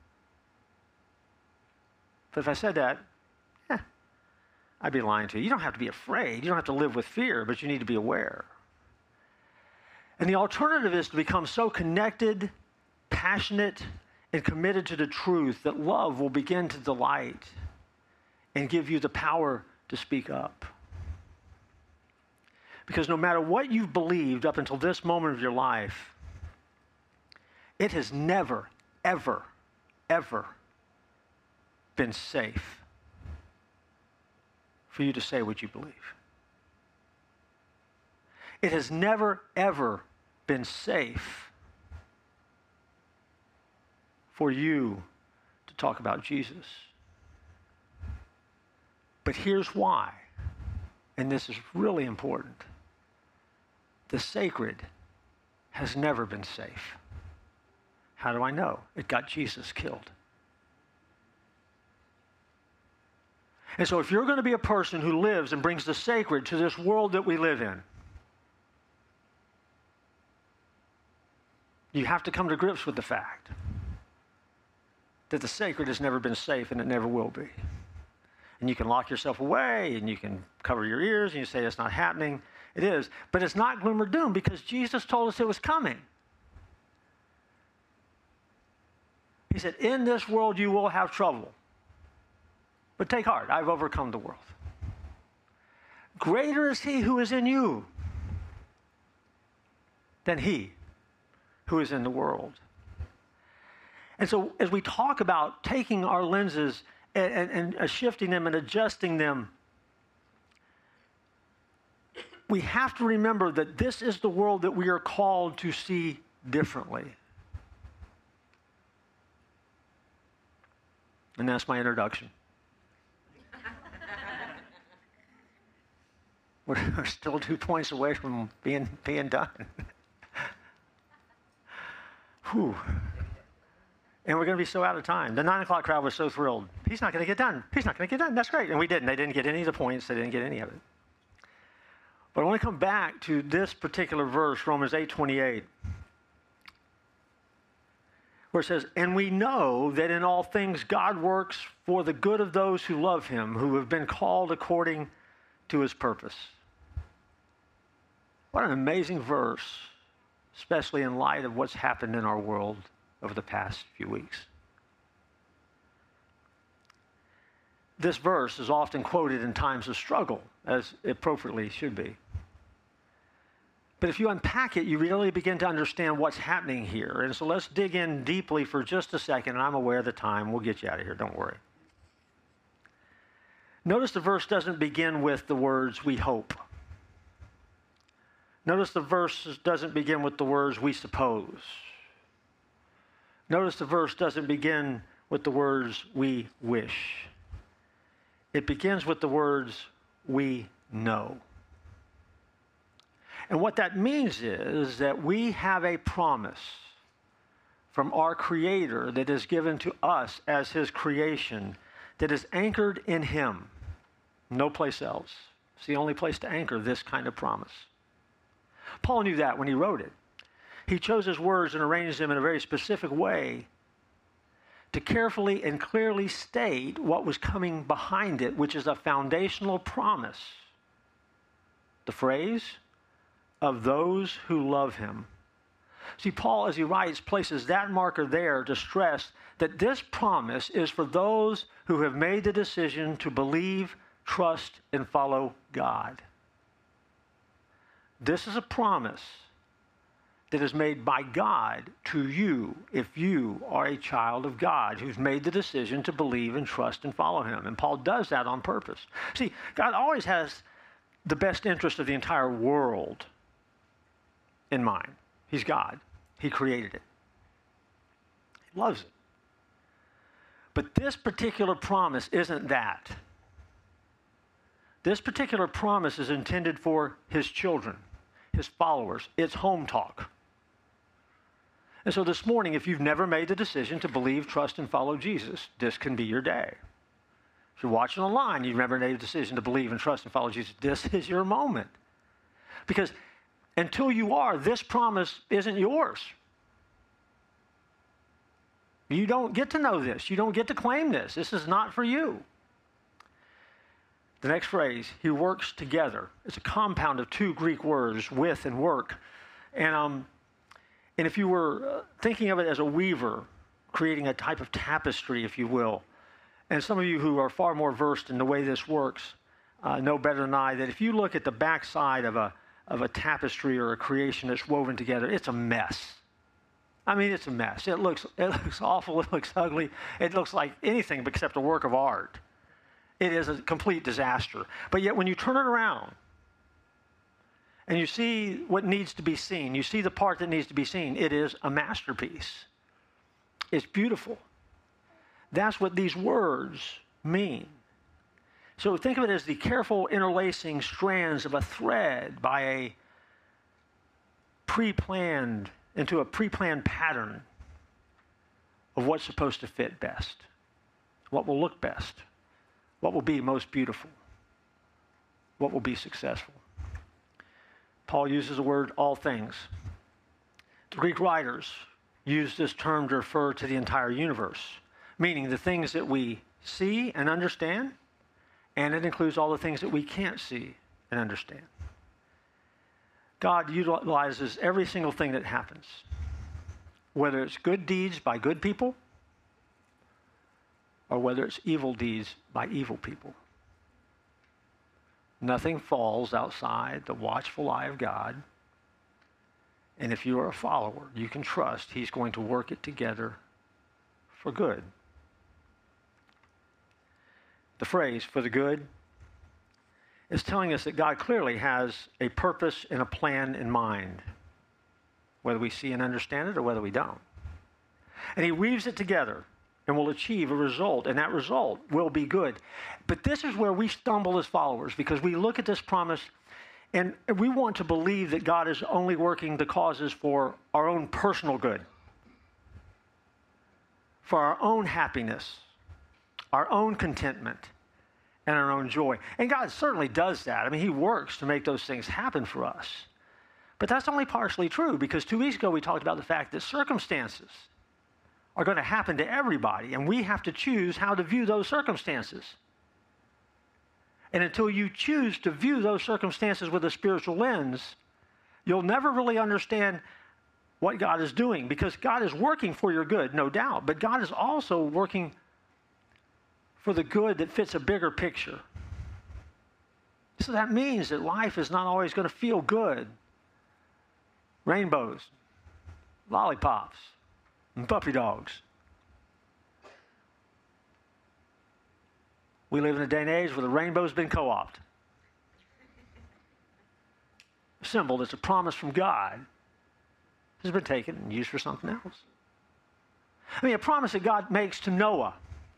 But if I said that, eh, I'd be lying to you. You don't have to be afraid. You don't have to live with fear, but you need to be aware. And the alternative is to become so connected, passionate, and committed to the truth that love will begin to delight and give you the power to speak up. Because no matter what you've believed up until this moment of your life, it has never, ever, ever been safe for you to say what you believe. It has never, ever been safe for you to talk about Jesus. But here's why, and this is really important. The sacred has never been safe. How do I know? It got Jesus killed. And so if you're going to be a person who lives and brings the sacred to this world that we live in, you have to come to grips with the fact that the sacred has never been safe and it never will be. And you can lock yourself away and you can cover your ears and you say it's not happening. It is. But it's not gloom or doom because Jesus told us it was coming. He said, in this world you will have trouble. But take heart, I've overcome the world. Greater is he who is in you than he who is in the world. And so as we talk about taking our lenses and, and, and uh, shifting them and adjusting them, we have to remember that this is the world that we are called to see differently. And that's my introduction. We're still two points away from being, being done. Whew. And we're going to be so out of time. The nine o'clock crowd was so thrilled. He's not going to get done. He's not going to get done. That's great. And we didn't. They didn't get any of the points. They didn't get any of it. But I want to come back to this particular verse, Romans eight twenty-eight, where it says, and we know that in all things God works for the good of those who love him, who have been called according to his purpose. What an amazing verse, especially in light of what's happened in our world over the past few weeks. This verse is often quoted in times of struggle, as it appropriately should be. But if you unpack it, you really begin to understand what's happening here. And so let's dig in deeply for just a second, and I'm aware of the time. We'll get you out of here, don't worry. Notice the verse doesn't begin with the words, we hope. Notice the verse doesn't begin with the words, we suppose. Notice the verse doesn't begin with the words, we wish. It begins with the words, we know. And what that means is that we have a promise from our Creator that is given to us as his creation that is anchored in him. No place else. It's the only place to anchor this kind of promise. Paul knew that when he wrote it. He chose his words and arranged them in a very specific way to carefully and clearly state what was coming behind it, which is a foundational promise. The phrase, of those who love him. See, Paul, as he writes, places that marker there to stress that this promise is for those who have made the decision to believe, trust, and follow God. This is a promise that is made by God to you if you are a child of God who's made the decision to believe and trust and follow him. And Paul does that on purpose. See, God always has the best interest of the entire world in mind. He's God. He created it. He loves it. But this particular promise isn't that. This particular promise is intended for his children, his followers. It's home talk. And so this morning, if you've never made the decision to believe, trust, and follow Jesus, this can be your day. If you're watching online, you've never made a decision to believe and trust and follow Jesus, this is your moment. Because until you are, this promise isn't yours. You don't get to know this. You don't get to claim this. This is not for you. The next phrase, he works together. It's a compound of two Greek words, with and work. And, um, and if you were thinking of it as a weaver, creating a type of tapestry, if you will, and some of you who are far more versed in the way this works uh, know better than I that if you look at the backside of a, of a tapestry or a creation that's woven together, it's a mess. I mean, it's a mess. It looks, it looks awful. It looks ugly. It looks like anything except a work of art. It is a complete disaster. But yet when you turn it around and you see what needs to be seen, you see the part that needs to be seen, it is a masterpiece. It's beautiful. That's what these words mean. So think of it as the careful interlacing strands of a thread by a pre-planned, into a pre-planned pattern of what's supposed to fit best, what will look best, what will be most beautiful, what will be successful. Paul uses the word all things. The Greek writers use this term to refer to the entire universe, meaning the things that we see and understand, and it includes all the things that we can't see and understand. God utilizes every single thing that happens, whether it's good deeds by good people or whether it's evil deeds by evil people. Nothing falls outside the watchful eye of God. And if you are a follower, you can trust He's going to work it together for good. The phrase, for the good, is telling us that God clearly has a purpose and a plan in mind, whether we see and understand it or whether we don't. And He weaves it together and will achieve a result, and that result will be good. But this is where we stumble as followers, because we look at this promise and we want to believe that God is only working the causes for our own personal good, for our own happiness, our own contentment, and our own joy. And God certainly does that. I mean, He works to make those things happen for us. But that's only partially true, because two weeks ago we talked about the fact that circumstances are going to happen to everybody, and we have to choose how to view those circumstances. And until you choose to view those circumstances with a spiritual lens, you'll never really understand what God is doing, because God is working for your good, no doubt, but God is also working for the good that fits a bigger picture. So that means that life is not always going to feel good. Rainbows, lollipops, and puppy dogs. We live in a day and age where the rainbow's been co-opted. A symbol that's a promise from God has been taken and used for something else. I mean, a promise that God makes to Noah.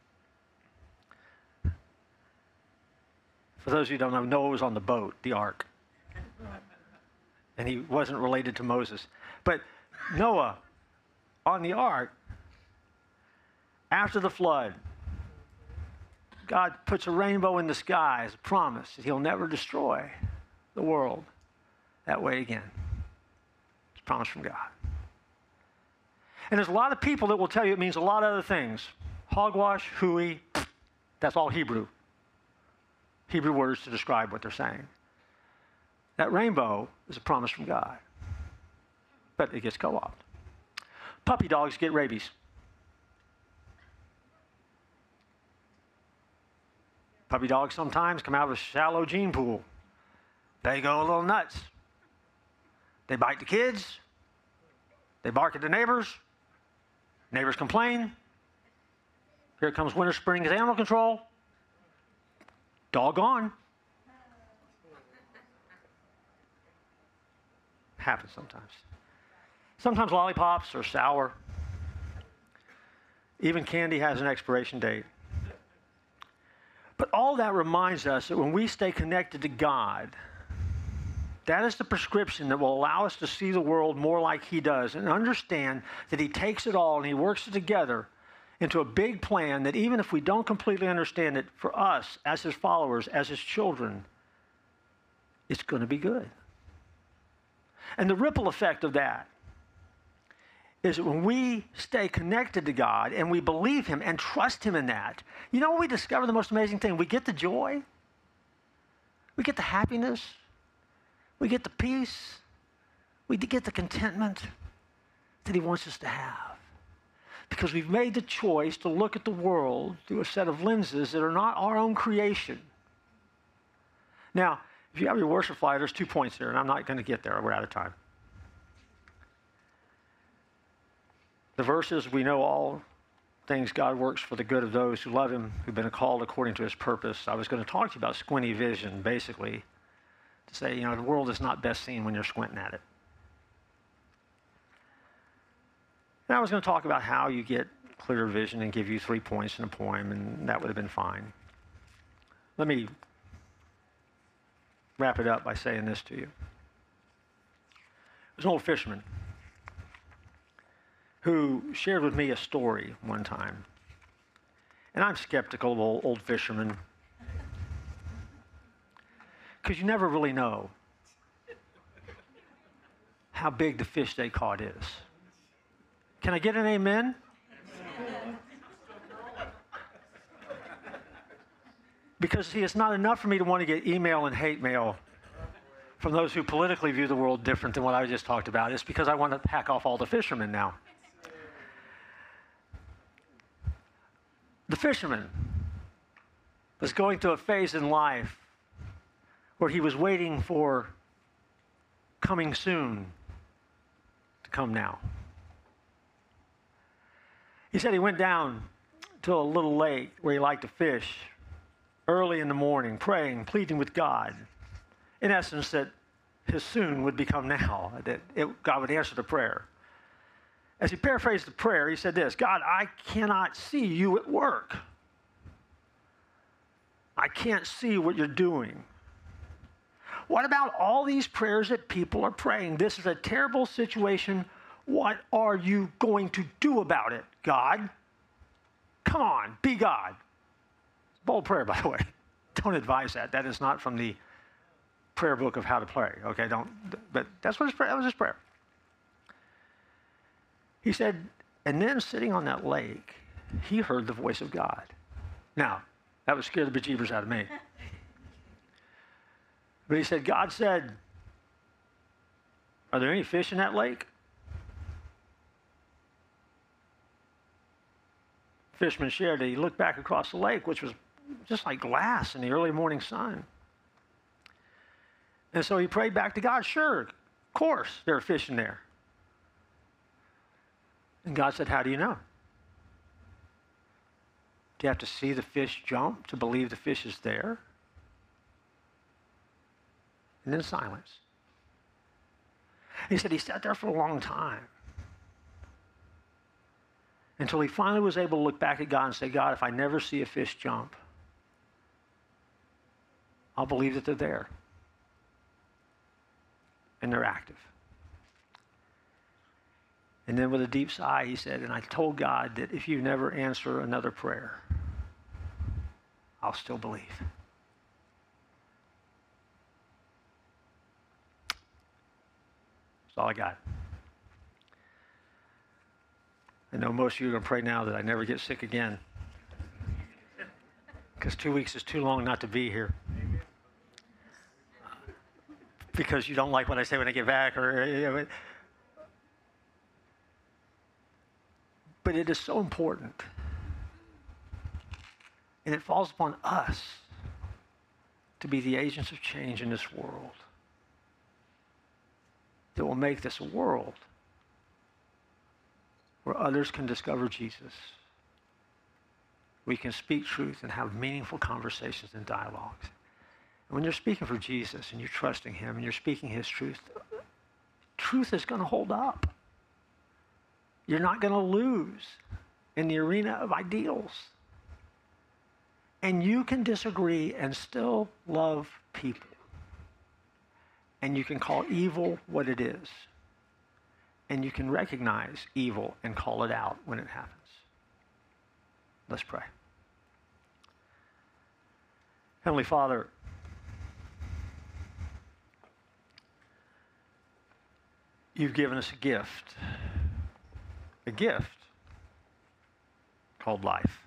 For those of you who don't know, Noah was on the boat, the ark. And he wasn't related to Moses. But Noah, on the ark, after the flood, God puts a rainbow in the sky as a promise that He'll never destroy the world that way again. It's a promise from God. And there's a lot of people that will tell you it means a lot of other things. Hogwash, hooey, that's all Hebrew. Hebrew words to describe what they're saying. That rainbow is a promise from God. But it gets co-opted. Puppy dogs get rabies. Puppy dogs sometimes come out of a shallow gene pool. They go a little nuts. They bite the kids. They bark at the neighbors. Neighbors complain. Here comes Winter Springs Animal Control. Dog gone. Happens sometimes. Sometimes lollipops are sour. Even candy has an expiration date. But all that reminds us that when we stay connected to God, that is the prescription that will allow us to see the world more like He does and understand that He takes it all and He works it together into a big plan that even if we don't completely understand it, for us as His followers, as His children, it's going to be good. And the ripple effect of that is that when we stay connected to God and we believe Him and trust Him in that, you know what we discover the most amazing thing? We get the joy. We get the happiness. We get the peace. We get the contentment that He wants us to have. Because we've made the choice to look at the world through a set of lenses that are not our own creation. Now, if you have your worship flyer, there's two points there, and I'm not going to get there. We're out of time. The verse is, we know all things God works for the good of those who love Him, who've been called according to His purpose. I was going to talk to you about squinty vision, basically, to say, you know, the world is not best seen when you're squinting at it. And I was going to talk about how you get clearer vision and give you three points in a poem, and that would have been fine. Let me wrap it up by saying this to you. There's an old fisherman who shared with me a story one time. And I'm skeptical of old, old fishermen because you never really know how big the fish they caught is. Can I get an amen? Because, see, it's not enough for me to want to get email and hate mail from those who politically view the world different than what I just talked about. It's because I want to hack off all the fishermen now. The fisherman was going through a phase in life where he was waiting for coming soon to come now. He said he went down to a little lake where he liked to fish early in the morning, praying, pleading with God, in essence, that his soon would become now, that it, God would answer the prayer. As he paraphrased the prayer, he said this: God, I cannot see you at work. I can't see what you're doing. What about all these prayers that people are praying? This is a terrible situation. What are you going to do about it, God? Come on, be God. Bold prayer, by the way. Don't advise that. That is not from the prayer book of how to pray. Okay, don't. But that's what his prayer. That was his prayer. He said, and then sitting on that lake, he heard the voice of God. Now, that would scare the bejeebers out of me. But he said, God said, are there any fish in that lake? Fisherman shared that he looked back across the lake, which was just like glass in the early morning sun. And so he prayed back to God, sure, of course there are fish in there. And God said, how do you know? Do you have to see the fish jump to believe the fish is there? And then silence. He said he sat there for a long time until he finally was able to look back at God and say, God, if I never see a fish jump, I'll believe that they're there. And they're active. And then with a deep sigh, he said, and I told God that if you never answer another prayer, I'll still believe. That's all I got. I know most of you are going to pray now that I never get sick again. Because two weeks is too long not to be here. Because you don't like what I say when I get back. or. You know, but it is so important. And it falls upon us to be the agents of change in this world that will make this a world where others can discover Jesus. We can speak truth and have meaningful conversations and dialogues. And when you're speaking for Jesus and you're trusting him and you're speaking his truth, truth is going to hold up. You're not going to lose in the arena of ideals. And you can disagree and still love people. And you can call evil what it is. And you can recognize evil and call it out when it happens. Let's pray. Heavenly Father, you've given us a gift. A gift called life.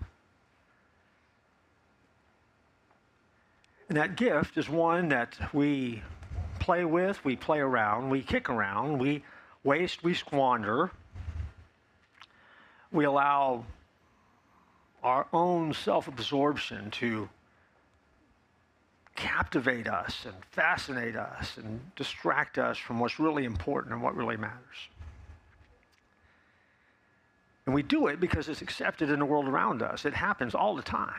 And that gift is one that we play with, we play around, we kick around, we waste, we squander. We allow our own self-absorption to captivate us and fascinate us and distract us from what's really important and what really matters. And we do it because it's accepted in the world around us. It happens all the time.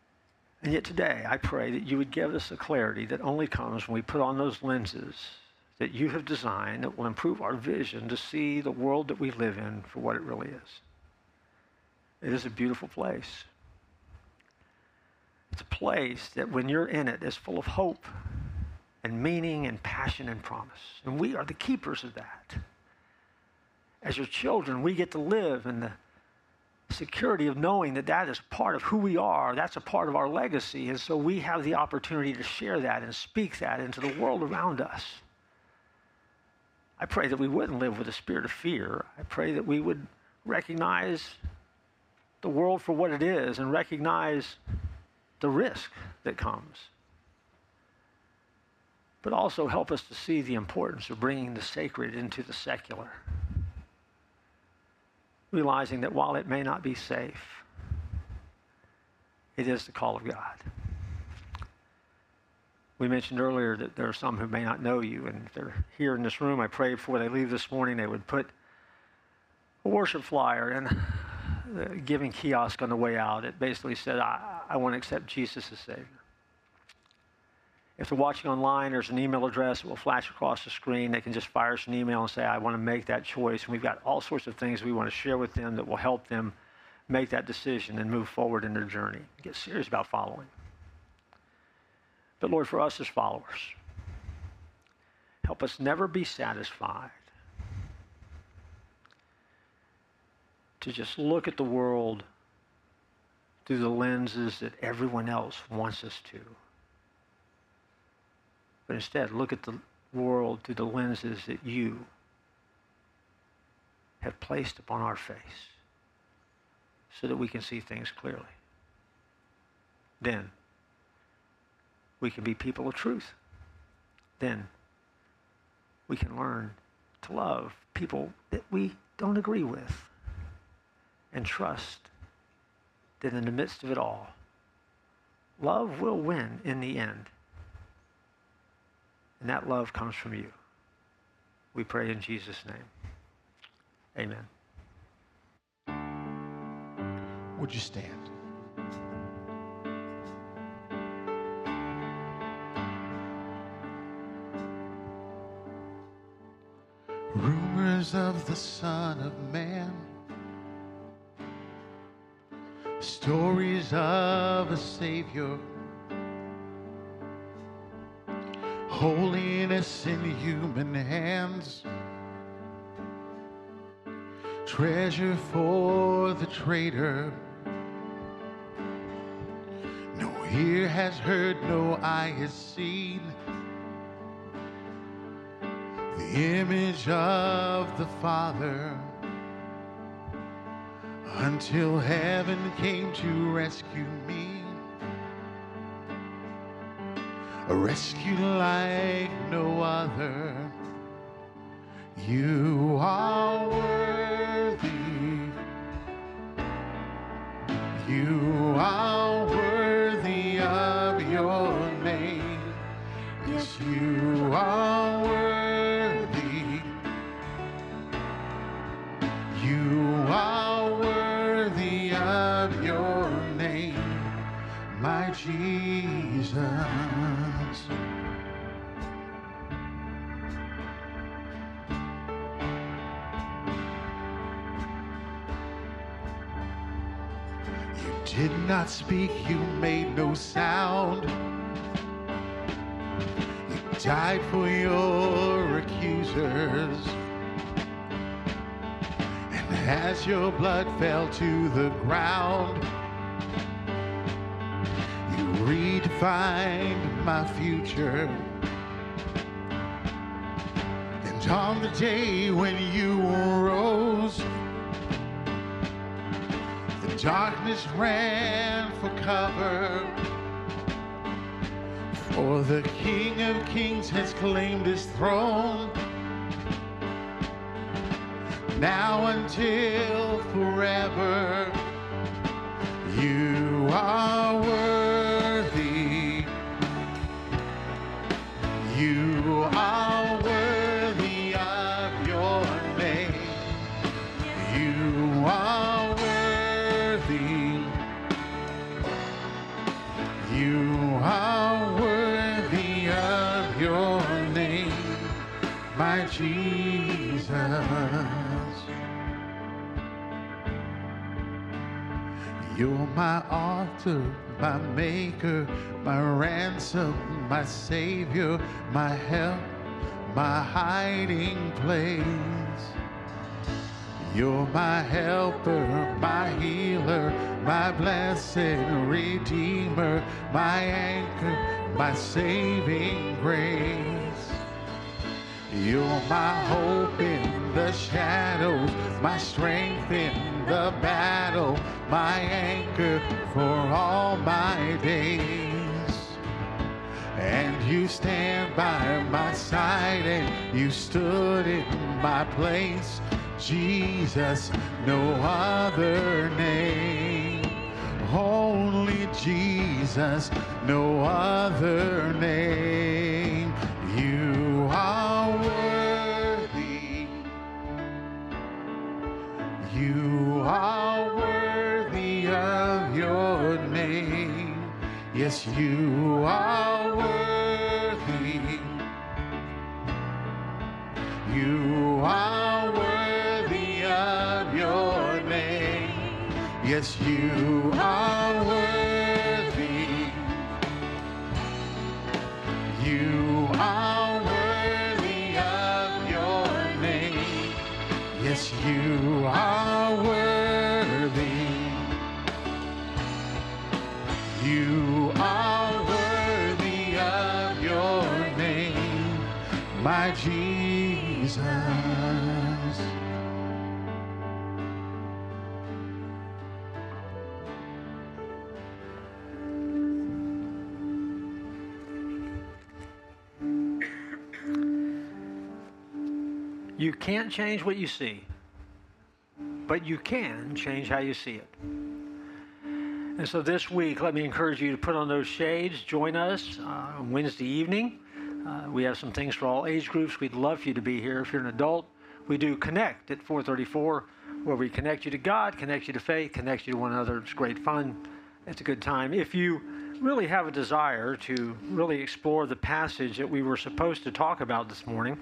And yet today, I pray that you would give us a clarity that only comes when we put on those lenses that you have designed that will improve our vision to see the world that we live in for what it really is. It is a beautiful place. It's a place that when you're in it is full of hope and meaning and passion and promise. And we are the keepers of that. As your children, we get to live in the security of knowing that that is part of who we are. That's a part of our legacy. And so we have the opportunity to share that and speak that into the world around us. I pray that we wouldn't live with a spirit of fear. I pray that we would recognize the world for what it is and recognize the risk that comes. But also help us to see the importance of bringing the sacred into the secular. Realizing that while it may not be safe, it is the call of God. We mentioned earlier that there are some who may not know you, and if they're here in this room, I pray before they leave this morning they would put a worship flyer in the giving kiosk on the way out. It basically said, I, I want to accept Jesus as Savior. If they're watching online, there's an email address that will flash across the screen. They can just fire us an email and say, I want to make that choice. And we've got all sorts of things we want to share with them that will help them make that decision and move forward in their journey. Get serious about following. But Lord, for us as followers, help us never be satisfied to just look at the world through the lenses that everyone else wants us to. But instead, look at the world through the lenses that you have placed upon our face so that we can see things clearly. Then, we can be people of truth. Then, we can learn to love people that we don't agree with and trust that in the midst of it all, love will win in the end. And that love comes from you. We pray in Jesus' name. Amen. Would you stand? Rumors of the Son of Man, stories of a Savior, holiness in human hands, treasure for the traitor. No ear has heard, no eye has seen the image of the Father, until heaven came to rescue me. A rescue like no other. You are worthy. You are worthy of your name. Yes, you are worthy. You are worthy of your name, my Jesus. You did not speak, you made no sound. You died for your accusers. And as your blood fell to the ground, you redefined my future. And on the day when you rose, the darkness ran for cover. For the King of Kings has claimed his throne, now until forever. You are worthy. You are worthy of your name. You are worthy. You are worthy of your name, Jesus. You're my altar, my maker, my ransom, my savior, my help, my hiding place. You're my helper, my healer, my blessed redeemer, my anchor, my saving grace. You're my hope in the shadows, my strength in the battle, my anchor for all my days. And you stand by my side and you stood in my place. Jesus, no other name. Only Jesus, no other name. You are worthy. You are worthy of your name. Yes, you are worthy. You are worthy of your name. Yes, you are worthy. You are worthy of your name. Yes, you are worthy. You are worthy of your name, my Jesus. You can't change what you see, but you can change how you see it. And so this week, let me encourage you to put on those shades. Join us uh, on Wednesday evening. Uh, we have some things for all age groups. We'd love for you to be here. If you're an adult, we do Connect at four thirty-four, where we connect you to God, connect you to faith, connect you to one another. It's great fun. It's a good time. If you really have a desire to really explore the passage that we were supposed to talk about this morning,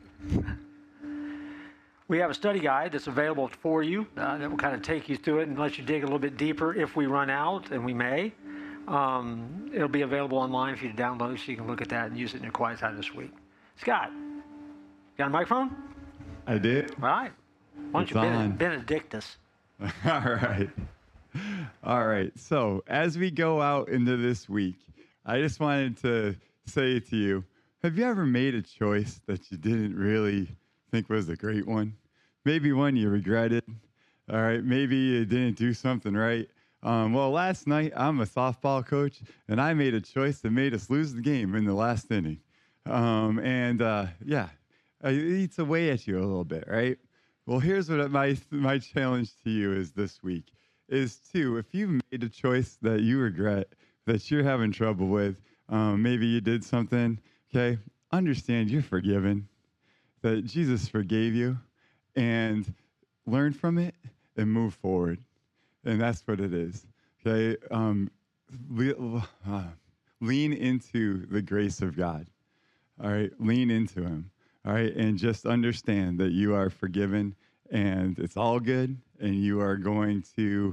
we have a study guide that's available for you uh, that will kind of take you through it and let you dig a little bit deeper if we run out, and we may. Um, it'll be available online for you to download so you can look at that and use it in your quiet time this week. Scott, got a microphone? I did. All right. Why don't It's you ben- on. benedict us? All right. All right. So as we go out into this week, I just wanted to say to you, have you ever made a choice that you didn't really think was a great one? Maybe one you regretted. All right. Maybe you didn't do something right. Um, well, last night, I'm a softball coach, and I made a choice that made us lose the game in the last inning. Um, and, uh, yeah, it eats away at you a little bit, right? Well, here's what my my challenge to you is this week, is to, if you've made a choice that you regret, that you're having trouble with, um, maybe you did something, okay, understand you're forgiven, that Jesus forgave you, and learn from it and move forward. And that's what it is, okay? Um, le- uh, lean into the grace of God, all right? Lean into him, all right? And just understand that you are forgiven, and it's all good, and you are going to,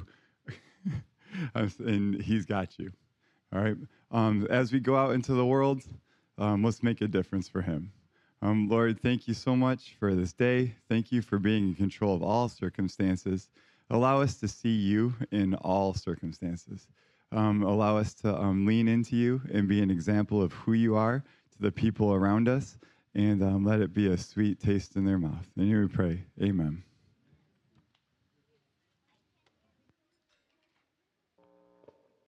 and he's got you, all right? Um, as we go out into the world, um, let's make a difference for him. Um, Lord, thank you so much for this day. Thank you for being in control of all circumstances. Allow us to see you in all circumstances. Um, allow us to um, lean into you and be an example of who you are to the people around us, and um, let it be a sweet taste in their mouth. And here we pray, amen.